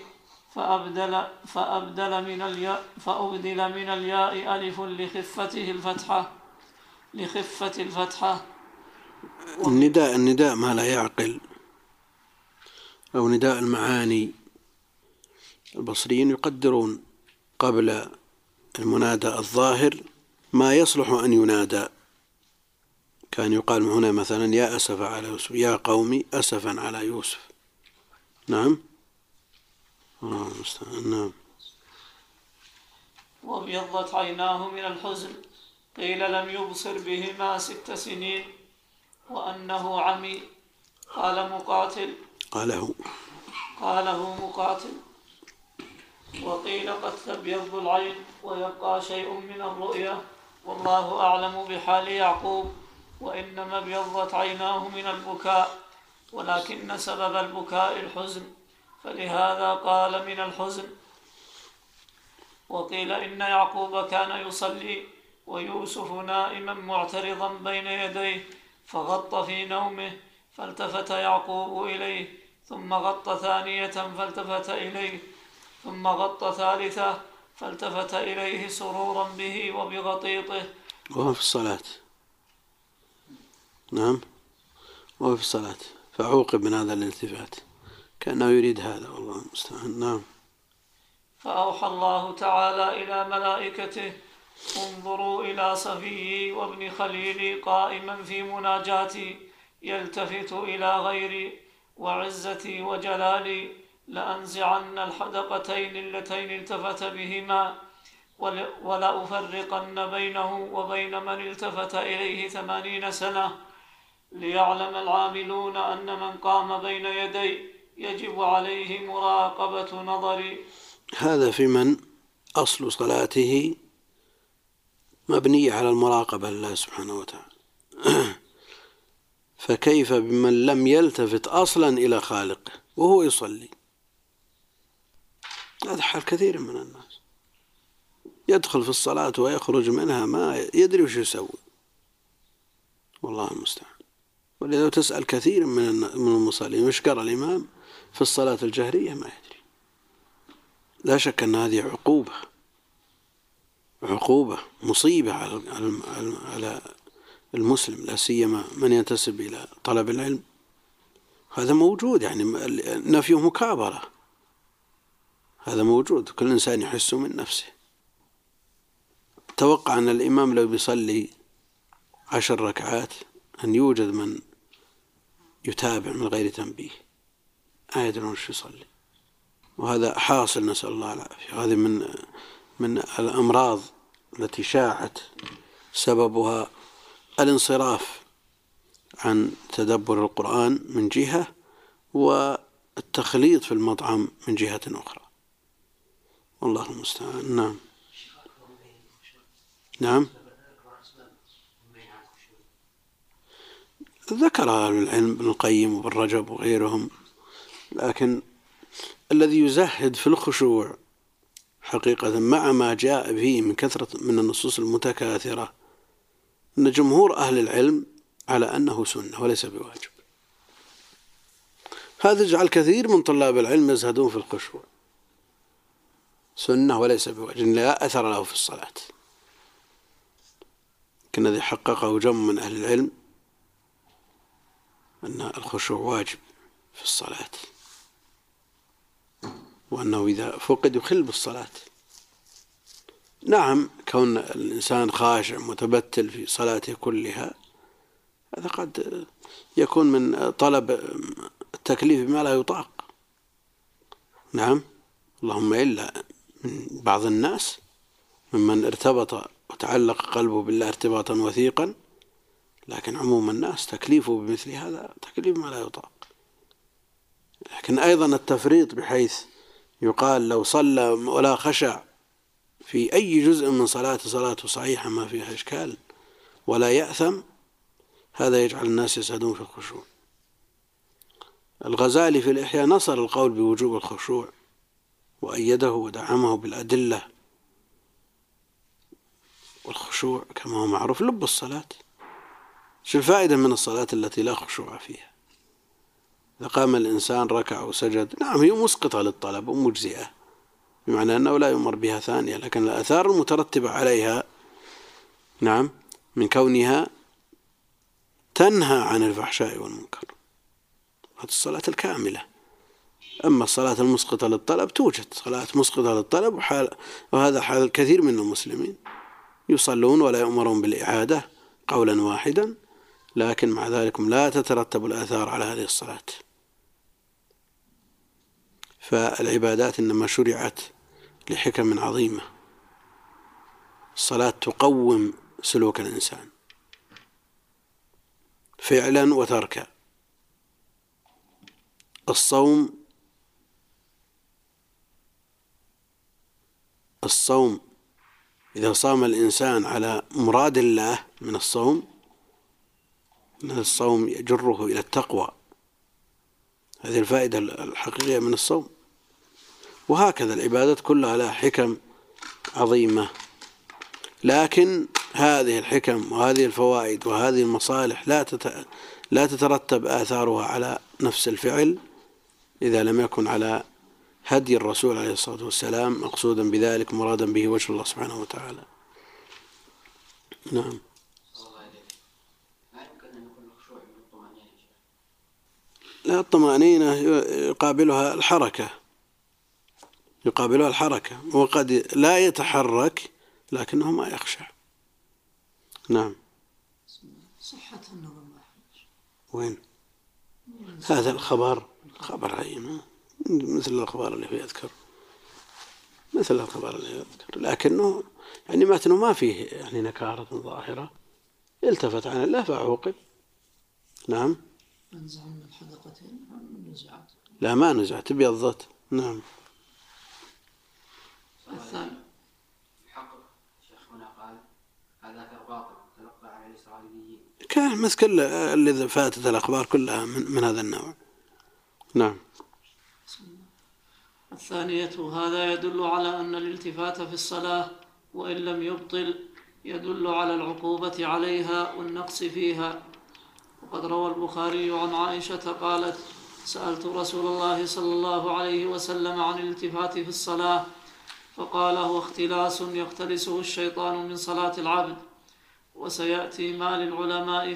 فأبدل من الياء ألف لخفة الفتحة. النداء ما لا يعقل، أو نداء المعاني. البصريين يقدرون قبل المنادى الظاهر ما يصلح أن ينادى، كان يقال هنا مثلا يا أسف على يوسف، يا قومي أسفا على يوسف. نعم. نعم. وابيضت عيناه من الحزن. قيل لم يبصر بهما 6 سنين وأنه عمي. قاله مقاتل. وقيل قد تبيض العين ويبقى شيء من الرؤية، والله أعلم بحال يعقوب، وإنما ابيضت عيناه من البكاء، ولكن سبب البكاء الحزن، فلهذا قال من الحزن. وقيل إن يعقوب كان يصلي ويوسف نائما معترضا بين يديه، فغط في نومه، فالتفت يعقوب إليه، ثم غط ثانية فالتفت إليه، ثم غط ثالثة فالتفت إليه سرورا به وبغطيطه. وهو في الصلاة. نعم، وهو في الصلاة، فعوقب من هذا الالتفات كأنه يريد هذا، والله المستعان. نعم. فأوحى الله تعالى إلى ملائكته: انظروا إلى صفيي وابن خليلي قائما في مناجاتي يلتفت إلى غيري، وعزتي وجلالي لأنزعن الحدقتين اللتين التفت بهما، ولأفرقن بينه وبين من التفت إليه 80 سنة، ليعلم العاملون أن من قام بين يدي يجب عليه مراقبة نظري. هذا في من أصل صلاته مبنية على المراقبة لله سبحانه وتعالى، فكيف بمن لم يلتفت أصلا إلى خالقه وهو يصلي؟ هذا حال كثير من الناس، يدخل في الصلاة ويخرج منها ما يدري وش يسوي، والله المستعان. ولذا تسأل كثير من المصلين وش قرأ الإمام في الصلاة الجهرية ما يدري. لا شك أن هذه عقوبة مصيبة على المسلم، لا سيما من ينتسب إلى طلب العلم. هذا موجود، يعني نفيه مكابرة، هذا موجود، كل إنسان يحس من نفسه. توقع أن الإمام لو بيصلي 10 ركعات أن يوجد من يتابع من غير تنبيه، ما يدرون وش يصلي، وهذا حاصل، نسأل الله العافية. هذه من الأمراض التي شاعت سببها الانصراف عن تدبر القرآن من جهة، والتخليط في المطعم من جهة أخرى، والله المستعان. نعم. نعم، ذكرها العلم ابن القيم وابن رجب وغيرهم، لكن الذي يزهد في الخشوع حقيقة مع ما جاء به من كثرة من النصوص المتكاثرة أن جمهور أهل العلم على أنه سنة وليس بواجب. هذا يجعل كثير من طلاب العلم يزهدون في الخشوع، سنة وليس بواجب، لا أثر له في الصلاة. لكن الذي حققه جم من أهل العلم أن الخشوع واجب في الصلاة، وأنه إذا فقد يخل بالصلاة. نعم، كون الإنسان خاشع متبتل في صلاته كلها هذا قد يكون من طلب التكليف بما لا يطاق. نعم، اللهم إلا من بعض الناس ممن ارتبط وتعلق قلبه بالله ارتباطا وثيقا، لكن عموم الناس تكليفه بمثل هذا تكليف ما لا يطاق. لكن أيضا التفريط بحيث يقال لو صلى ولا خشع في أي جزء من صلاته صحيحة ما فيها إشكال ولا يأثم، هذا يجعل الناس يسعدون في الخشوع. الغزالي في الإحياء نصر القول بوجوب الخشوع وأيده ودعمه بالأدلة، والخشوع كما هو معروف لب الصلاة. شو الفائدة من الصلاة التي لا خشوع فيها؟ إذا قام الإنسان ركع وسجد، نعم هي مسقطة للطلب ومجزئة، بمعنى أنه لا يمر بها ثانية، لكن الآثار المترتبة عليها نعم من كونها تنهى عن الفحشاء والمنكر، هذه الصلاة الكاملة. أما الصلاة المسقطة للطلب توجد صلاة مسقطة للطلب، وهذا حال كثير من المسلمين، يصلون ولا يؤمرون بالإعادة قولا واحدا، لكن مع ذلك لا تترتب الآثار على هذه الصلاة. فالعبادات إنما شرعت لحكم عظيمة، الصلاة تقوم سلوك الإنسان فعلا وتركا. الصوم إذا صام الإنسان على مراد الله من الصوم يجره إلى التقوى، هذه الفائدة الحقيقية من الصوم. وهكذا العبادات كلها لها حكم عظيمة، لكن هذه الحكم وهذه الفوائد وهذه المصالح لا تترتب آثارها على نفس الفعل إذا لم يكن على هدي الرسول عليه الصلاة والسلام مقصودا بذلك مرادا به وجه الله سبحانه وتعالى. نعم. لا، الطمأنينة يقابلها الحركة، وقد لا يتحرك لكنه ما يخشع. نعم. صحة النظم وين هذا الخبر؟ خبر عين مثل الأخبار اللي يذكر، لكنه يعني متنه ما فيه يعني نكارة ظاهرة، التفت عن الله فعوقب. نعم. نزع من الحدقتين من نزعت؟ لا، ما نزعت، ابيضت. نعم. الثاني الحق شيخنا قال هذا باطل تلقى عن الإسرائيليين، كان مثل كل اللي فاتت الأخبار كلها من هذا النوع. نعم. الثانية هذا يدل على أن الالتفات في الصلاة وإن لم يبطل يدل على العقوبة عليها والنقص فيها. وقد روى البخاري عن عائشة قالت: سألت رسول الله صلى الله عليه وسلم عن الالتفات في الصلاة فقال: هو اختلاس يختلسه الشيطان من صلاة العبد. وسيأتي ما للعلماء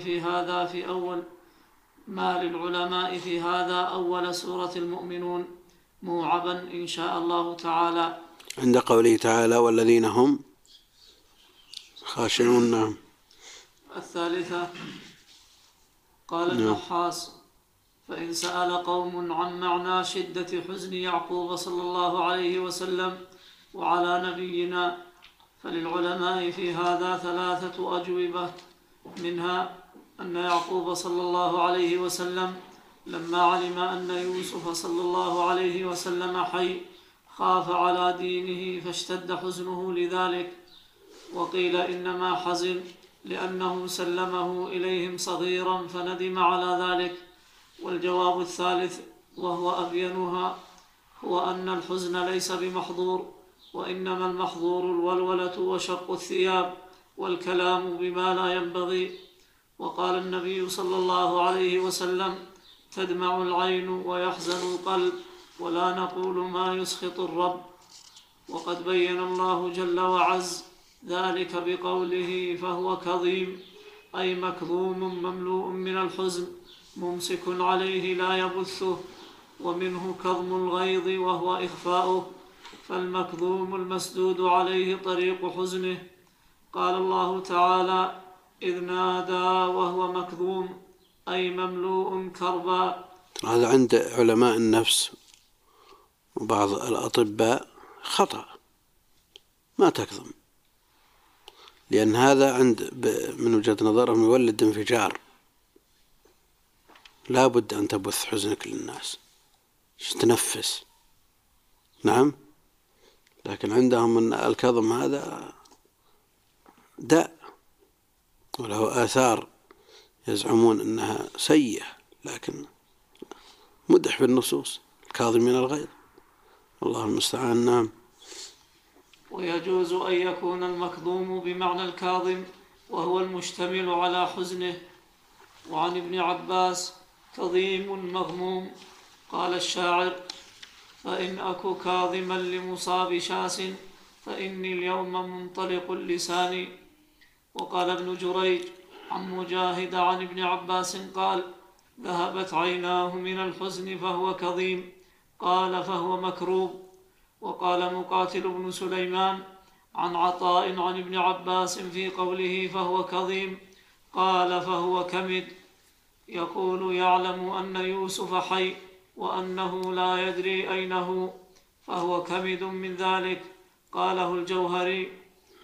في هذا أول سورة المؤمنون موعبا إن شاء الله تعالى، عند قوله تعالى: والذين هم خاشعون. نعم. الثالثة قال النحاس: فإن سأل قوم عن معنى شدة حزن يعقوب صلى الله عليه وسلم وعلى نبينا فللعلماء في هذا 3 أجوبة، منها أن يعقوب صلى الله عليه وسلم لما علم أن يوسف صلى الله عليه وسلم حي خاف على دينه فاشتد حزنه لذلك، وقيل إنما حزن لأنه سلمه إليهم صغيرا فندم على ذلك. والجواب الثالث وهو أبينها هو أن الحزن ليس بمحظور، وإنما المحظور الولولة وشق الثياب والكلام بما لا ينبغي. وقال النبي صلى الله عليه وسلم: تدمع العين ويحزن القلب ولا نقول ما يسخط الرب. وقد بين الله جل وعز ذلك بقوله: فهو كظيم، أي مكظوم مملوء من الحزن ممسك عليه لا يبثه، ومنه كظم الغيظ وهو إخفاؤه، فالمكظوم المسدود عليه طريق حزنه. قال الله تعالى: إذ نادى وهو مكظوم، أي مملوء كربا. هذا عند علماء النفس وبعض الأطباء خطأ، ما تكظم، لأن هذا من وجهة نظرهم يولد انفجار، لا بد أن تبث حزنك للناس تنفس. نعم. لكن عندهم أن الكظم هذا داء وله آثار يزعمون أنها سيئة، لكن مدح بالنصوص: الكاظمين الغيظ. الله المستعان. نعم. ويجوز أن يكون المكظوم بمعنى الكاظم وهو المشتمل على حزنه. وعن ابن عباس: كظيم مغموم. قال الشاعر: فإن أك كاظما لمصاب شاس فإني اليوم منطلق اللسان. وقال ابن جريج عن مجاهد عن ابن عباس قال: ذهبت عيناه من الحزن فهو كظيم، قال: فهو مكروب. وقال مقاتل بن سليمان عن عطاء عن ابن عباس في قوله فهو كظيم قال: فهو كمد، يقول: يعلم أن يوسف حي وأنه لا يدري أين هو، فهو كمد من ذلك. قاله الجوهري.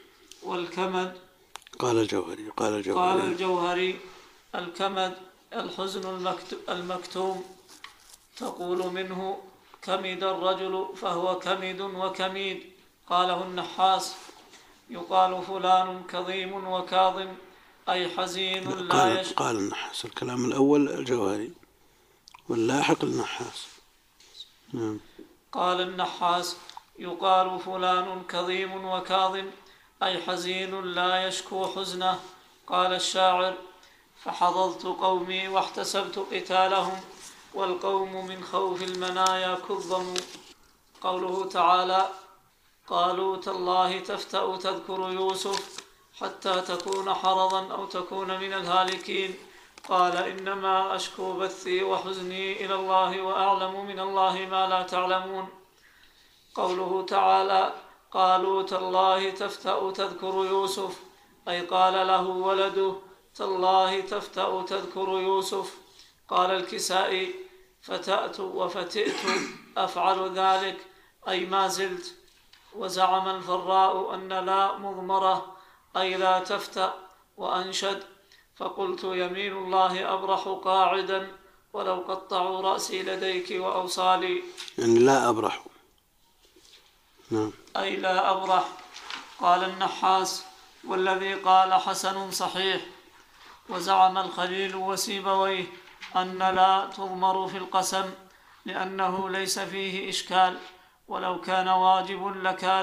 والكمد. قال الجوهري قال الجوهري: الكمد الحزن المكتوم، تقول منه كمد الرجل فهو كمد وكميد. قاله النحاس: يقال فلان كظيم وكاظم، أي حزين لا يشكو. قال النحاس، الكلام الأول الجوهري واللاحق النحاس. نعم. قال النحاس: يقال فلان كظيم وكاظم، أي حزين لا يشكو حزنه. قال الشاعر: فحضضت قومي واحتسبت قتالهم، والقوم من خوف المنايا كظم. قوله تعالى: قالوا تالله تفتأ تذكر يوسف حتى تكون حرضا أو تكون من الهالكين. قال: إنما أشكو بثي وحزني إلى الله وأعلم من الله ما لا تعلمون. قوله تعالى: قالوا تالله تفتأ تذكر يوسف، أي قال له ولده: تالله تفتأ تذكر يوسف. قال الكسائي: فتأت وفتئت أفعل ذلك، أي ما زلت. وزعم الفراء أن لا مضمرة، أي لا تفتأ. وأنشد: فقلت يمين الله أبرح قاعدا، ولو قطعوا رأسي لديك وأوصالي. يعني لا أبرح. نعم. أي لا أبرح. قال النحاس: والذي قال حسن صحيح. وزعم الخليل وسيبويه أن لا تضمر في القسم، لأنه ليس فيه إشكال، ولو كان واجبا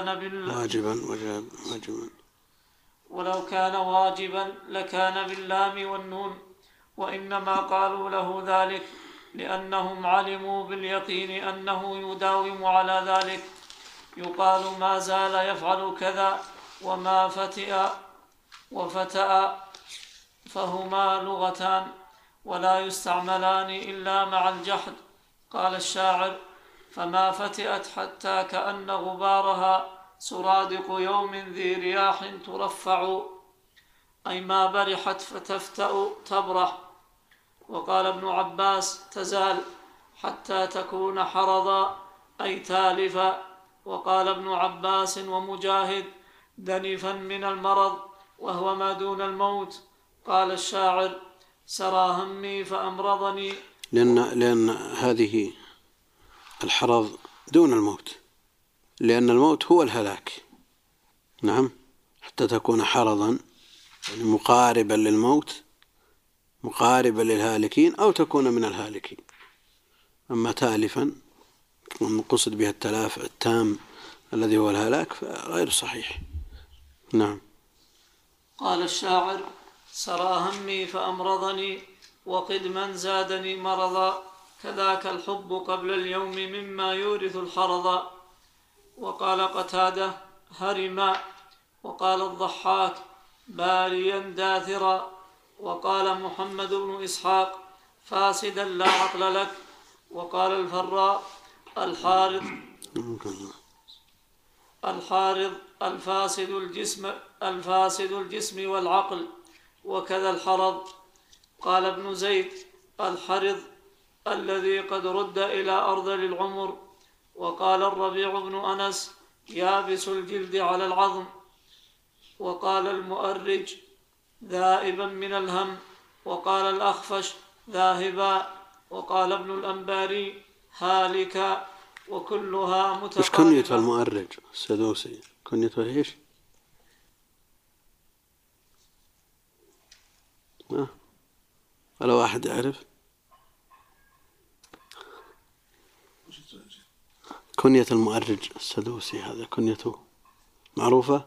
لكان باللام والنون، وإنما قالوا له ذلك لأنهم علموا باليقين أنه يداوم على ذلك. يقال ما زال يفعل كذا، وما فتئ وفتأ، فهما لغتان ولا يستعملان إلا مع الجحد. قال الشاعر: فما فتئت حتى كأن غبارها سرادق يوم ذي رياح ترفع، أي ما برحت فتفتأ تبرح. وقال ابن عباس: تزال حتى تكون حرضا، أي تالفا. وقال ابن عباس ومجاهد: دنفا من المرض، وهو ما دون الموت. قال الشاعر: سرى همي فأمرضني. لأن هذه الحرض دون الموت، لأن الموت هو الهلاك. نعم. حتى تكون حرضا، يعني مقاربا للموت، مقاربا للهالكين، أو تكون من الهالكين. أما تالفا قصد بها التلاف التام الذي هو الهلاك فغير صحيح. نعم. قال الشاعر: سرى همي فأمرضني، وقدما زادني مرضا، كذاك الحب قبل اليوم مما يورث الحرضا. وقال قتادة: هرما. وقال الضحاك: باليا داثرا. وقال محمد بن إسحاق: فاسدا لا عقل لك. وقال الفراء: الحارض الفاسد الجسم والعقل، وكذا الحرض. قال ابن زيد: الحرض الذي قد رد إلى أرذل العمر. وقال الربيع بن أنس: يابس الجلد على العظم. وقال المؤرج: ذائبا من الهم. وقال الأخفش: ذاهبا. وقال ابن الأنباري: هالكا. وكلها متقاربة. إيش كنية المؤرج السدوسي؟ كنيته إيش؟ ولا واحد يعرف كنية المؤرج السدوسي؟ هذا كنيته معروفة.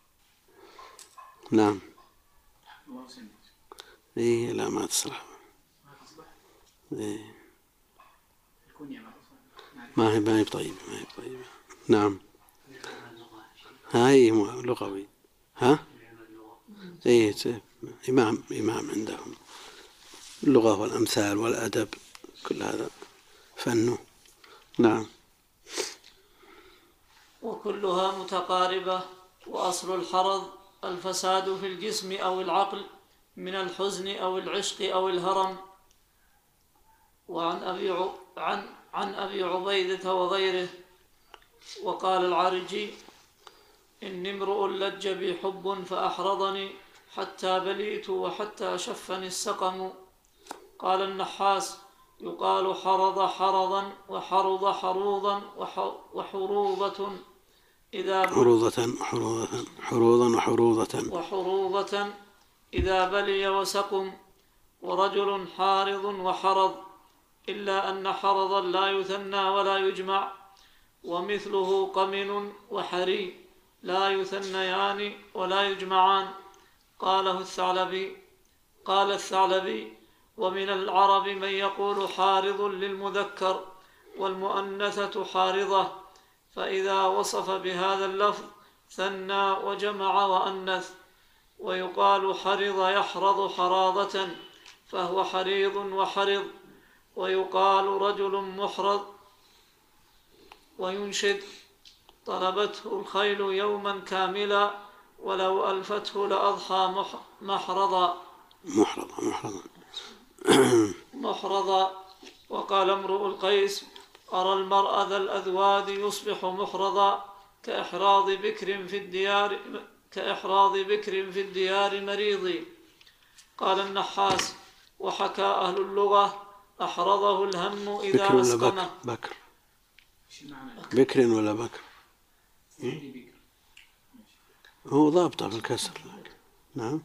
نعم. إيه لا ما تصلح. إيه ما هي طيبة. نعم. هاي لغوي. ها إيه إمام عندهم، اللغة والأمثال والأدب كل هذا فنه. نعم. وكلها متقاربة. وأصل الحرض الفساد في الجسم أو العقل، من الحزن أو العشق أو الهرم. وعن أبي عبيدة وغيره. وقال العرجي: إني امرؤ لج بي حب فأحرضني حتى بليت وحتى شفني السقم. قال النحاس: يقال حرض حرضا وحرض حروضا وحروضة إذا بلي وسقم، ورجل حارض وحرض، إلا أن حرضا لا يثنى ولا يجمع، ومثله قمن وحري لا يثنيان ولا يجمعان. قال الثعلبي: ومن العرب من يقول حارض للمذكر والمؤنثة حارضة، فإذا وصف بهذا اللفظ ثنى وجمع وأنث. ويقال حرض يحرض حراضة فهو حريض وحرض. ويقال رجل محرض. وينشد: طلبته الخيل يوما كاملا ولو ألفته لأضحى محرضا. وقال امرؤ القيس: أرى المرء ذا الأذواد يصبح محرضا كإحراض بكر في الديار مريضي. قال النحاس: وحكى أهل اللغة: أحرضه الهم إذا أسقمه. بكر ولا بكر؟ هو ضابطه بالكسر. نعم.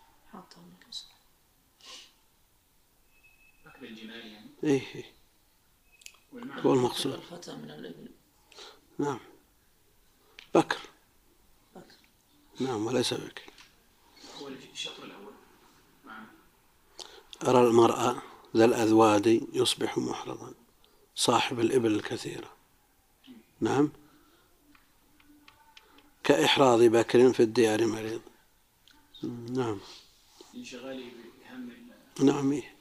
بكر الجمال يعني. إيه. هو المقصود. الفتى من الإبل. نعم. بكر. نعم، وليس بكر. هو الشطر الأول. أرى المرأة ذا الأذواد يصبح محرضا، صاحب الإبل الكثيرة. نعم. كإحراض بكر في الديار مريض. نعم. انشغالي بهم. نعم. إيه.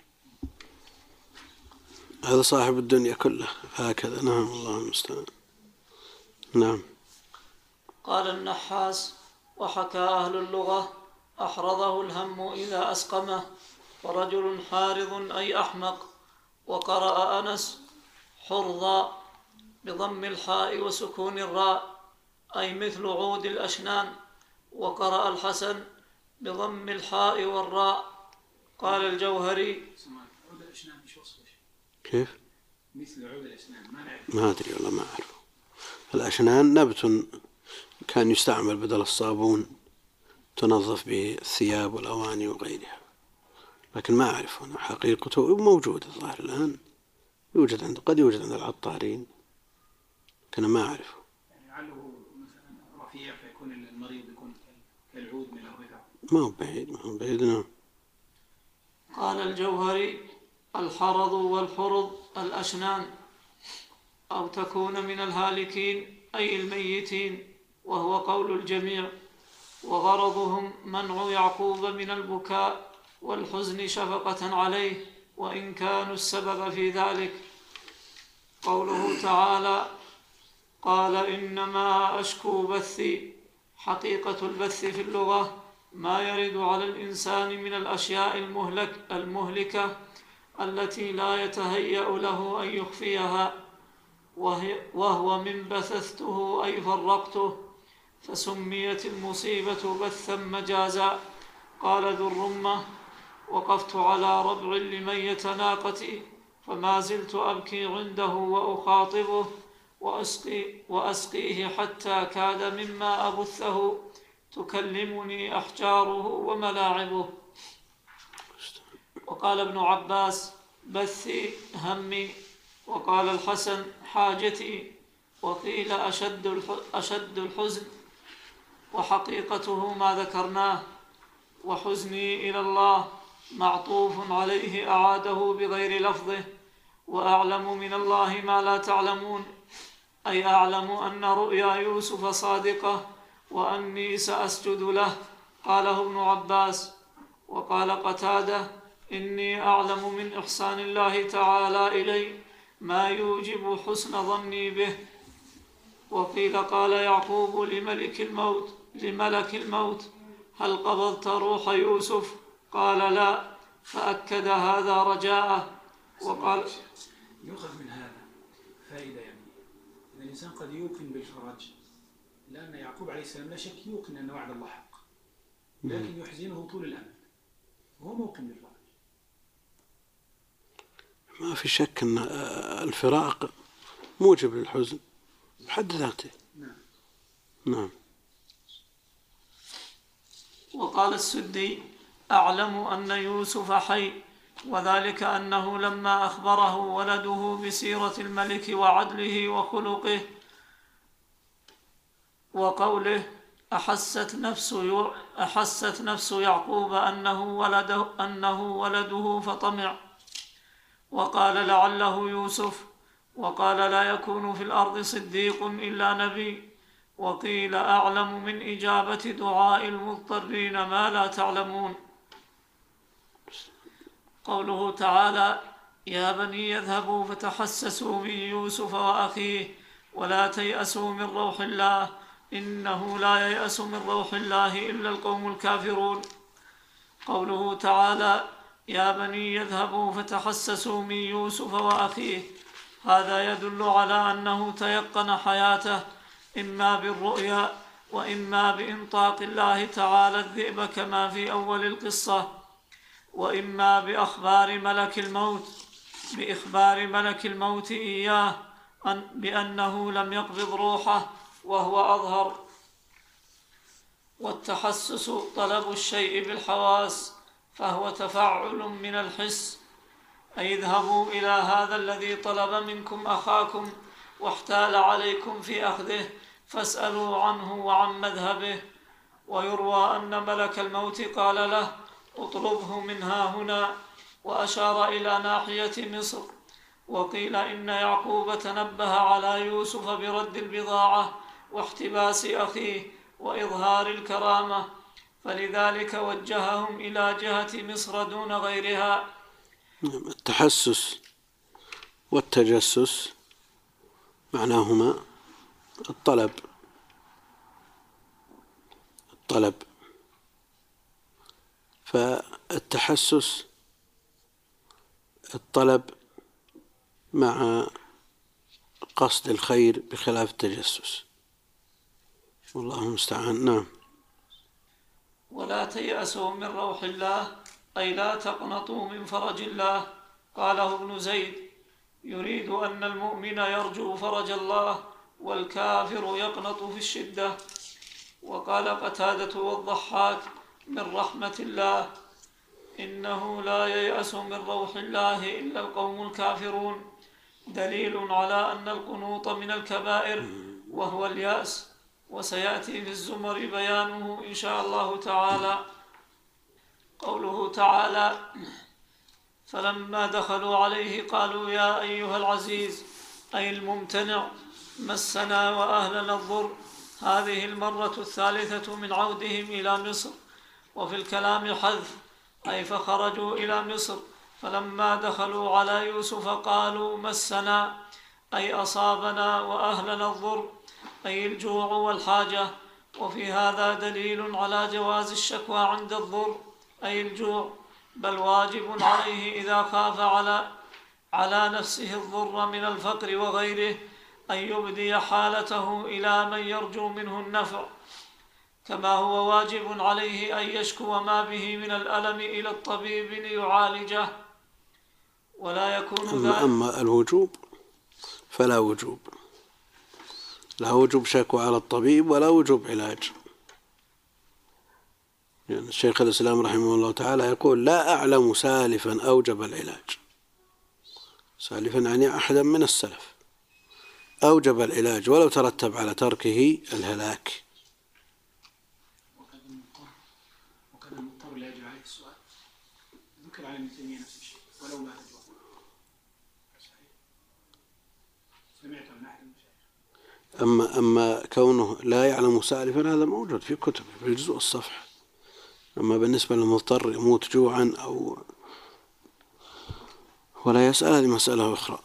هذا صاحب الدنيا كلها هكذا. نعم، الله المستعان. نعم. قال النحاس: وحكى أهل اللغة: أحرضه الهم إذا أسقمه، ورجل حارض أي أحمق. وقرأ أنس: حرضا بضم الحاء وسكون الراء، أي مثل عود الأشنان. وقرأ الحسن بضم الحاء والراء. قال الجوهري: عود الأشنان إيش وصفه؟ كيف؟ مثل عود الأشنان ما نعرف. ما أدري والله، ما أعرف. الأشنان نبت كان يستعمل بدل الصابون، تنظف به الثياب والأواني وغيرها، لكن ما أعرف أنا حقيقته. موجود الظاهر الآن، قد يوجد عند العطارين، لكن ما أعرفه. يعني لعله مثلا رفيع فيكون المريض يكون كالعود من الرفع. ما هو بعيد. نعم. قال الجوهري: الحرض والحرض الأشنان، أو تكون من الهالكين أي الميتين، وهو قول الجميع. وغرضهم منع يعقوب من البكاء والحزن شفقة عليه، وإن كانوا السبب في ذلك. قوله تعالى: قال إنما أشكو بثي. حقيقة البث في اللغة ما يرد على الإنسان من الأشياء المهلكة التي لا يتهيأ له أن يخفيها، وهو من بثثته أي فرقته، فسميت المصيبة بثا مجازا. قال ذو الرمة: وقفت على ربع لميت ناقتي فما زلت أبكي عنده وأخاطبه وأسقيه حتى كاد مما أبثه تكلمني أحجاره وملاعبه. وقال ابن عباس: بثي همي. وقال الحسن: حاجتي. وقيل أشد الحزن، وحقيقته ما ذكرناه. وحزني إلى الله معطوف عليه أعاده بغير لفظه. وأعلم من الله ما لا تعلمون، أي أعلم أن رؤيا يوسف صادقة وأني سأسجد له. قاله ابن عباس. وقال قتادة: إني أعلم من إحسان الله تعالى إلي ما يوجب حسن ظني به. وقيل قال يعقوب لملك الموت: هل قبضت روح يوسف؟ قال لا، فأكد هذا رجاءه. وقال: يؤخذ من هذا فائدة، يعني أن الإنسان قد يوقن بالفرج، لأن يعقوب عليه السلام لا شك يوقن أن وعد الله حق، لكن يحزنه طول الأمل وهو موقن بالفرج. ما في شك أن الفراق موجب للحزن بحد ذاته. نعم. وقال السدي: أعلم أن يوسف حي، وذلك أنه لما أخبره ولده بسيرة الملك وعدله وخلقه وقوله أحست نفس يعقوب أنه ولده فطمع، وقال لعله يوسف، وقال لا يكون في الأرض صديق إلا نبي، وقيل أعلم من إجابة دعاء المضطرين ما لا تعلمون. قوله تعالى: يا بني يذهبوا فتحسسوا من يوسف وأخيه ولا تيأسوا من روح الله إنه لا ييأس من روح الله إلا القوم الكافرون. قوله تعالى: يا بني يذهبوا فتحسسوا من يوسف وأخيه، هذا يدل على أنه تيقن حياته إما بالرؤيا وإما بإنطاق الله تعالى الذئب كما في أول القصة، وإما بإخبار ملك الموت إياه بأنه لم يقبض روحه وهو أظهر. والتحسس طلب الشيء بالحواس، فهو تفعل من الحس، أي اذهبوا إلى هذا الذي طلب منكم أخاكم واحتال عليكم في أخذه فاسألوا عنه وعن مذهبه. ويروى أن ملك الموت قال له: اطلبه من ها هنا، وأشار إلى ناحية مصر. وقيل إن يعقوب تنبه على يوسف برد البضاعة واحتباس أخيه وإظهار الكرامة، فلذلك وجههم إلى جهة مصر دون غيرها. التحسس والتجسس معناهما الطلب. فالتحسس الطلب مع قصد الخير بخلاف التجسس، والله المستعان. نعم. ولا تيأسوا من روح الله، أي لا تقنطوا من فرج الله. قاله ابن زيد: يريد أن المؤمن يرجو فرج الله والكافر يقنط في الشدة. وقال قتادة والضحاك: من رحمة الله، إنه لا ييأس من روح الله إلا القوم الكافرون، دليل على أن القنوط من الكبائر وهو اليأس، وسيأتي في الزمر بيانه إن شاء الله تعالى. قوله تعالى: فلما دخلوا عليه قالوا يا أيها العزيز، أي الممتنع، مسنا وأهلنا الضر. هذه المرة الثالثة من عودهم إلى مصر، وفي الكلام حذف، أي فخرجوا إلى مصر. فلما دخلوا على يوسف قالوا مسنا، أي أصابنا وأهلنا الضر، أي الجوع والحاجة. وفي هذا دليل على جواز الشكوى عند الضر، أي الجوع، بل واجب عليه إذا خاف على نفسه الضر من الفقر وغيره أن يبدي حالته إلى من يرجو منه النفع، كما هو واجب عليه أن يشكو ما به من الألم إلى الطبيب ليعالجه. ولا يكون ذلك. أما الوجوب فلا وجوب، لا وجوب شكوى على الطبيب ولا وجوب علاج. يعني الشيخ الإسلام رحمه الله تعالى يقول: لا أعلم سالفا أوجب العلاج. سالفا يعني أحدا من السلف أوجب العلاج ولو ترتب على تركه الهلاك. وكان المضطر لا يجب عليه السؤال، ذكر على ابن تيمية نفس الشيء ولو ما تجوع. سمعت من أحد المشايخ. أما كونه لا يعلم سالفا هذا موجود في كتب في الجزء الصفحة. أما بالنسبة للمضطر يموت جوعا أو ولا يسأل، هذه مسألة أخرى.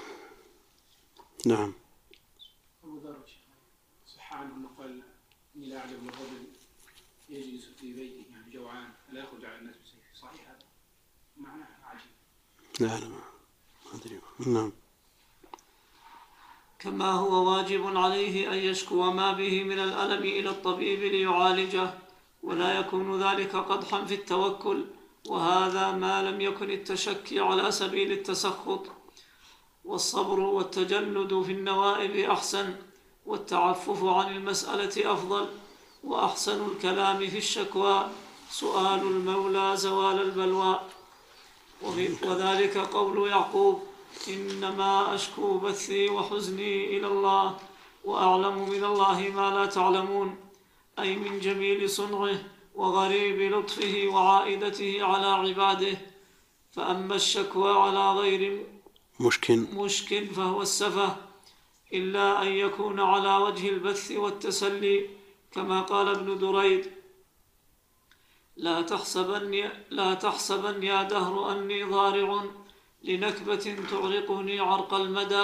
نعم. أبو ذر صح عنه أنه قال: إني لا أعجب الرجل يجلس في بيته يعني جوعان فلا يخرج على الناس بسيفه. صحيح هذا؟ معناه عجيب. لا ما أدري. نعم. كما هو واجب عليه أن يشكو ما به من الألم إلى الطبيب ليعالجه، ولا يكون ذلك قدحا في التوكل، وهذا ما لم يكن التشكي على سبيل التسخط. والصبر والتجلد في النوائب أحسن، والتعفف عن المسألة أفضل، وأحسن الكلام في الشكوى سؤال المولى زوال البلوى. وذلك قول يعقوب: إنما أشكو بثي وحزني إلى الله وأعلم من الله ما لا تعلمون، أي من جميل صنعه وغريب لطفه وعائدته على عباده. فأما الشكوى على غير مشكل فهو السفه، إلا أن يكون على وجه البث والتسلي، كما قال ابن دريد: لا تحسبن يا دهر أني ضارع لنكبة تعرقني عرق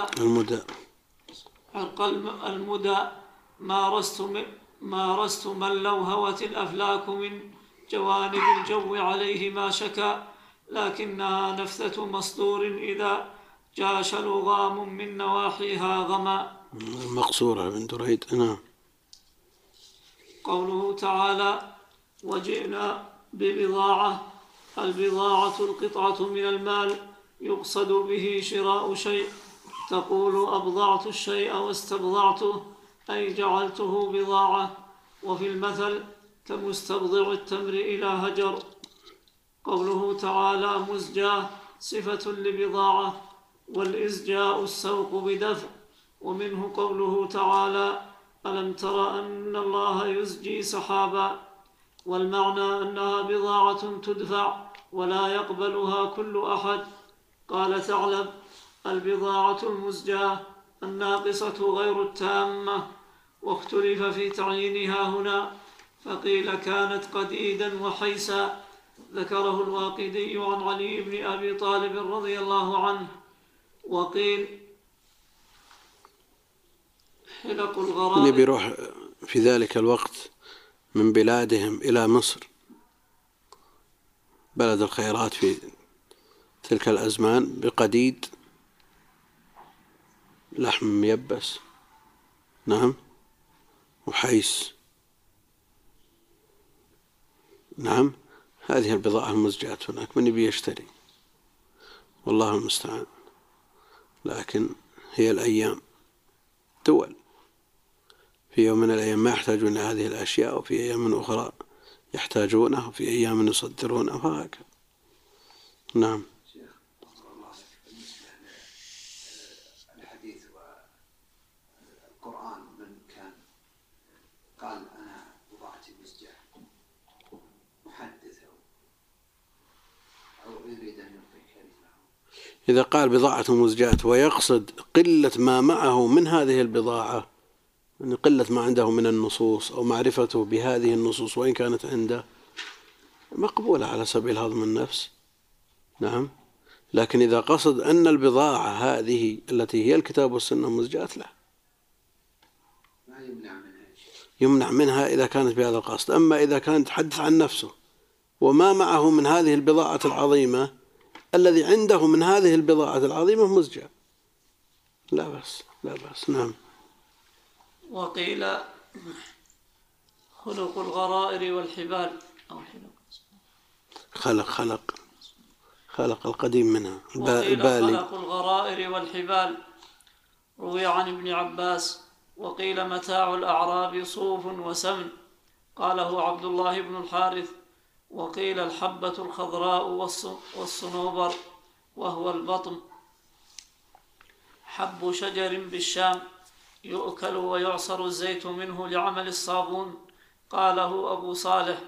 المدى مارست من لو هوت الأفلاك من جوانب الجو عليه ما شكا، لكنها نفثة مصدور إذا جاش لغام من نواحيها غما. مقصورة ابن دريد. قوله تعالى: وجئنا ببضاعة، البضاعة القطعة من المال يقصد به شراء شيء، تقول أبضعت الشيء واستبضعته، أي جعلته بضاعة. وفي المثل كمستبضع التمر إلى هجر. قوله تعالى: مزجاة صفة لبضاعة، والإزجاء السوق بدفع. ومنه قوله تعالى: ألم تر أن الله يزجي سحابا، والمعنى أنها بضاعة تدفع ولا يقبلها كل أحد. قال ثعلب: البضاعة المزجاة الناقصة غير التامة. واختلف في تعيينها هنا، فقيل كانت قديدا وحيسا. ذكره الواقدي عن علي بن أبي طالب رضي الله عنه. وقيل حلق الغرائب. اللي بيروح في ذلك الوقت من بلادهم إلى مصر، بلد الخيرات في تلك الأزمان، بقديد لحم ميبس، نعم، وحيس، نعم، هذه البضاعة المزجات هناك، من يبي يشتري؟ والله المستعان. لكن هي الأيام دول، في يوم من الأيام ما يحتاجون هذه الأشياء، وفي أيام أخرى يحتاجونها، وفي أيام يصدرونها، وهكذا. نعم. شيخ الله بالنسبة للحديث والقرآن، من كان قال أنا وضعت مزجاة محدث أو يريد أن يلقي كلمة، إذا قال بضاعة مزجات ويقصد قلة ما معه من هذه البضاعة، يعني قلة ما عنده من النصوص أو معرفته بهذه النصوص وإن كانت عنده، مقبولة على سبيل هضم النفس، نعم. لكن إذا قصد أن البضاعة هذه التي هي الكتاب والسنة مزجات، لا، ما يمنع منها شيء. يمنع منها إذا كانت بهذا القصد. أما إذا كان يتحدث عن نفسه وما معه من هذه البضاعة العظيمة، الذي عنده من هذه البضاعة العظيمة مزجة، لا بأس، لا بأس. نعم. وقيل خلق الغرائر والحبال، أو خلق القديم منها، وقيل البالي. خلق الغرائر والحبال، روي عن ابن عباس. وقيل متاع الأعراب صوف وسمن، قاله عبد الله بن الحارث. وقيل الحبة الخضراء والصنوبر، وهو البطم، حب شجر بالشام، يؤكل ويعصر الزيت منه لعمل الصابون، قاله أبو صالح.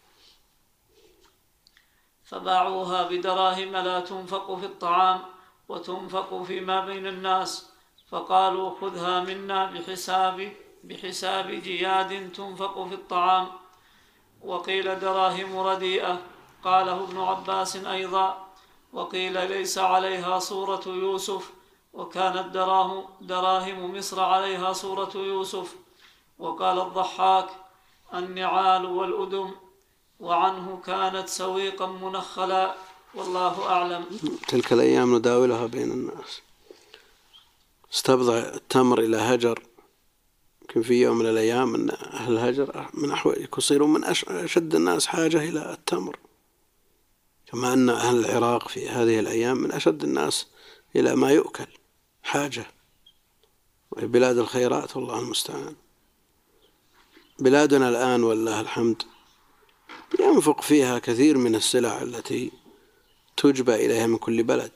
فباعوها بدراهم لا تنفق في الطعام وتنفق فيما بين الناس، فقالوا خذها منا بحساب جياد تنفق في الطعام. وقيل دراهم رديئة، قاله ابن عباس أيضا. وقيل ليس عليها صورة يوسف، وكانت دراهم مصر عليها صورة يوسف. وقال الضحاك النعال والأدم، وعنه كانت سويقا منخلا، والله أعلم. تلك الأيام نداولها بين الناس، استبضع التمر إلى هجر، يمكن في يوم من الأيام أن أهل الهجر يصيرون من أشد الناس حاجة إلى التمر، كما أن أهل العراق في هذه الأيام من أشد الناس إلى ما يؤكل حاجة، وهي بلاد الخيرات والله المستعان. بلادنا الآن والله الحمد ينفق فيها كثير من السلع التي تجبى إليها من كل بلد.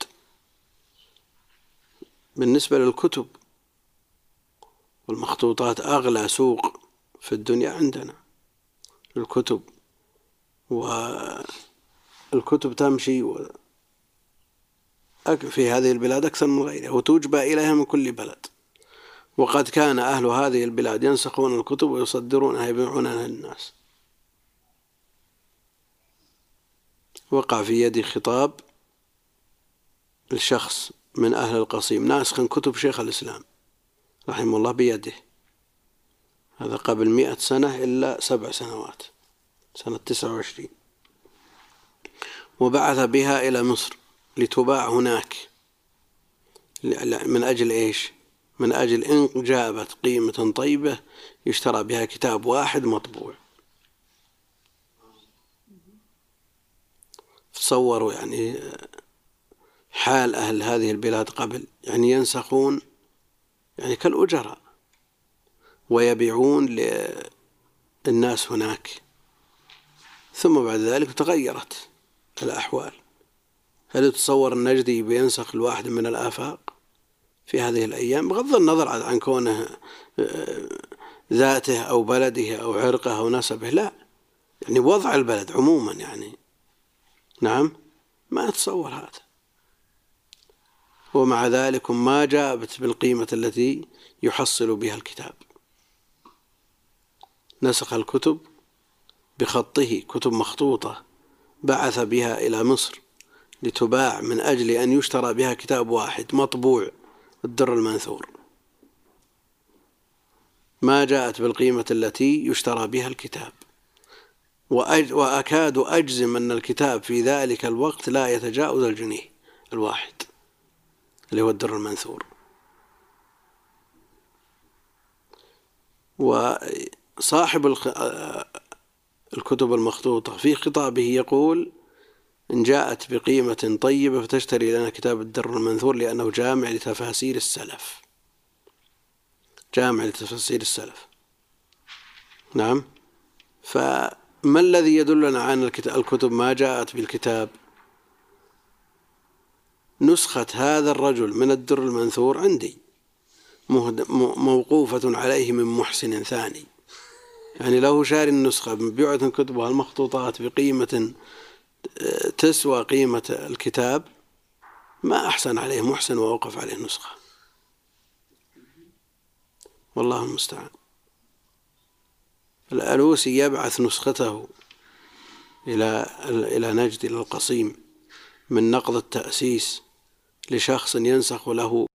بالنسبة للكتب والمخطوطات أغلى سوق في الدنيا عندنا الكتب، والكتب تمشي في هذه البلاد أكثر من غيرها وتجبى إليها من كل بلد، وقد كان أهل هذه البلاد ينسخون الكتب ويصدرونها يبيعونها للناس. وقع في يدي خطاب الشخص من أهل القصيم ناسخا كتب شيخ الإسلام رحمه الله بيده، هذا قبل 100 سنة إلا 7 سنوات، سنة 29، وبعث بها إلى مصر لتباع هناك. من أجل إيش؟ من أجل إن جابت قيمة طيبة يشترى بها كتاب واحد مطبوع. تصوروا يعني حال أهل هذه البلاد قبل، يعني ينسخون يعني كالأجراء ويبيعون للناس هناك. ثم بعد ذلك تغيرت الأحوال. هل تتصور النجدي بينسخ الواحد من الآفاق في هذه الأيام بغض النظر عن كونه ذاته أو بلده أو عرقه أو نسبه؟ لا، يعني وضع البلد عموما يعني نعم ما أتصور هذا. ومع ذلك ما جابت بالقيمة التي يحصل بها الكتاب. نسخ الكتب بخطه، كتب مخطوطة بعث بها إلى مصر لتباع من أجل أن يشترى بها كتاب واحد مطبوع، الدر المنثور، ما جاءت بالقيمة التي يشترى بها الكتاب. وأكاد أجزم أن الكتاب في ذلك الوقت لا يتجاوز الجنيه الواحد اللي هو الدر المنثور. وصاحب الكتب المخطوطة في خطابه يقول: إن جاءت بقيمة طيبة فتشتري لنا كتاب الدر المنثور لأنه جامع لتفاسير السلف، جامع لتفاسير السلف. نعم. فما الذي يدلنا عن الكتب ما جاءت بالكتاب؟ نسخة هذا الرجل من الدر المنثور عندي موقوفة عليه من محسن ثاني، يعني له شاري النسخة مبيعة كتبها المخطوطات بقيمة تسوى قيمة الكتاب، ما أحسن عليه محسن ووقف عليه نسخة، والله المستعان. الألوسي يبعث نسخته إلى نجد، إلى القصيم، من نقض التأسيس لشخص ينسخ له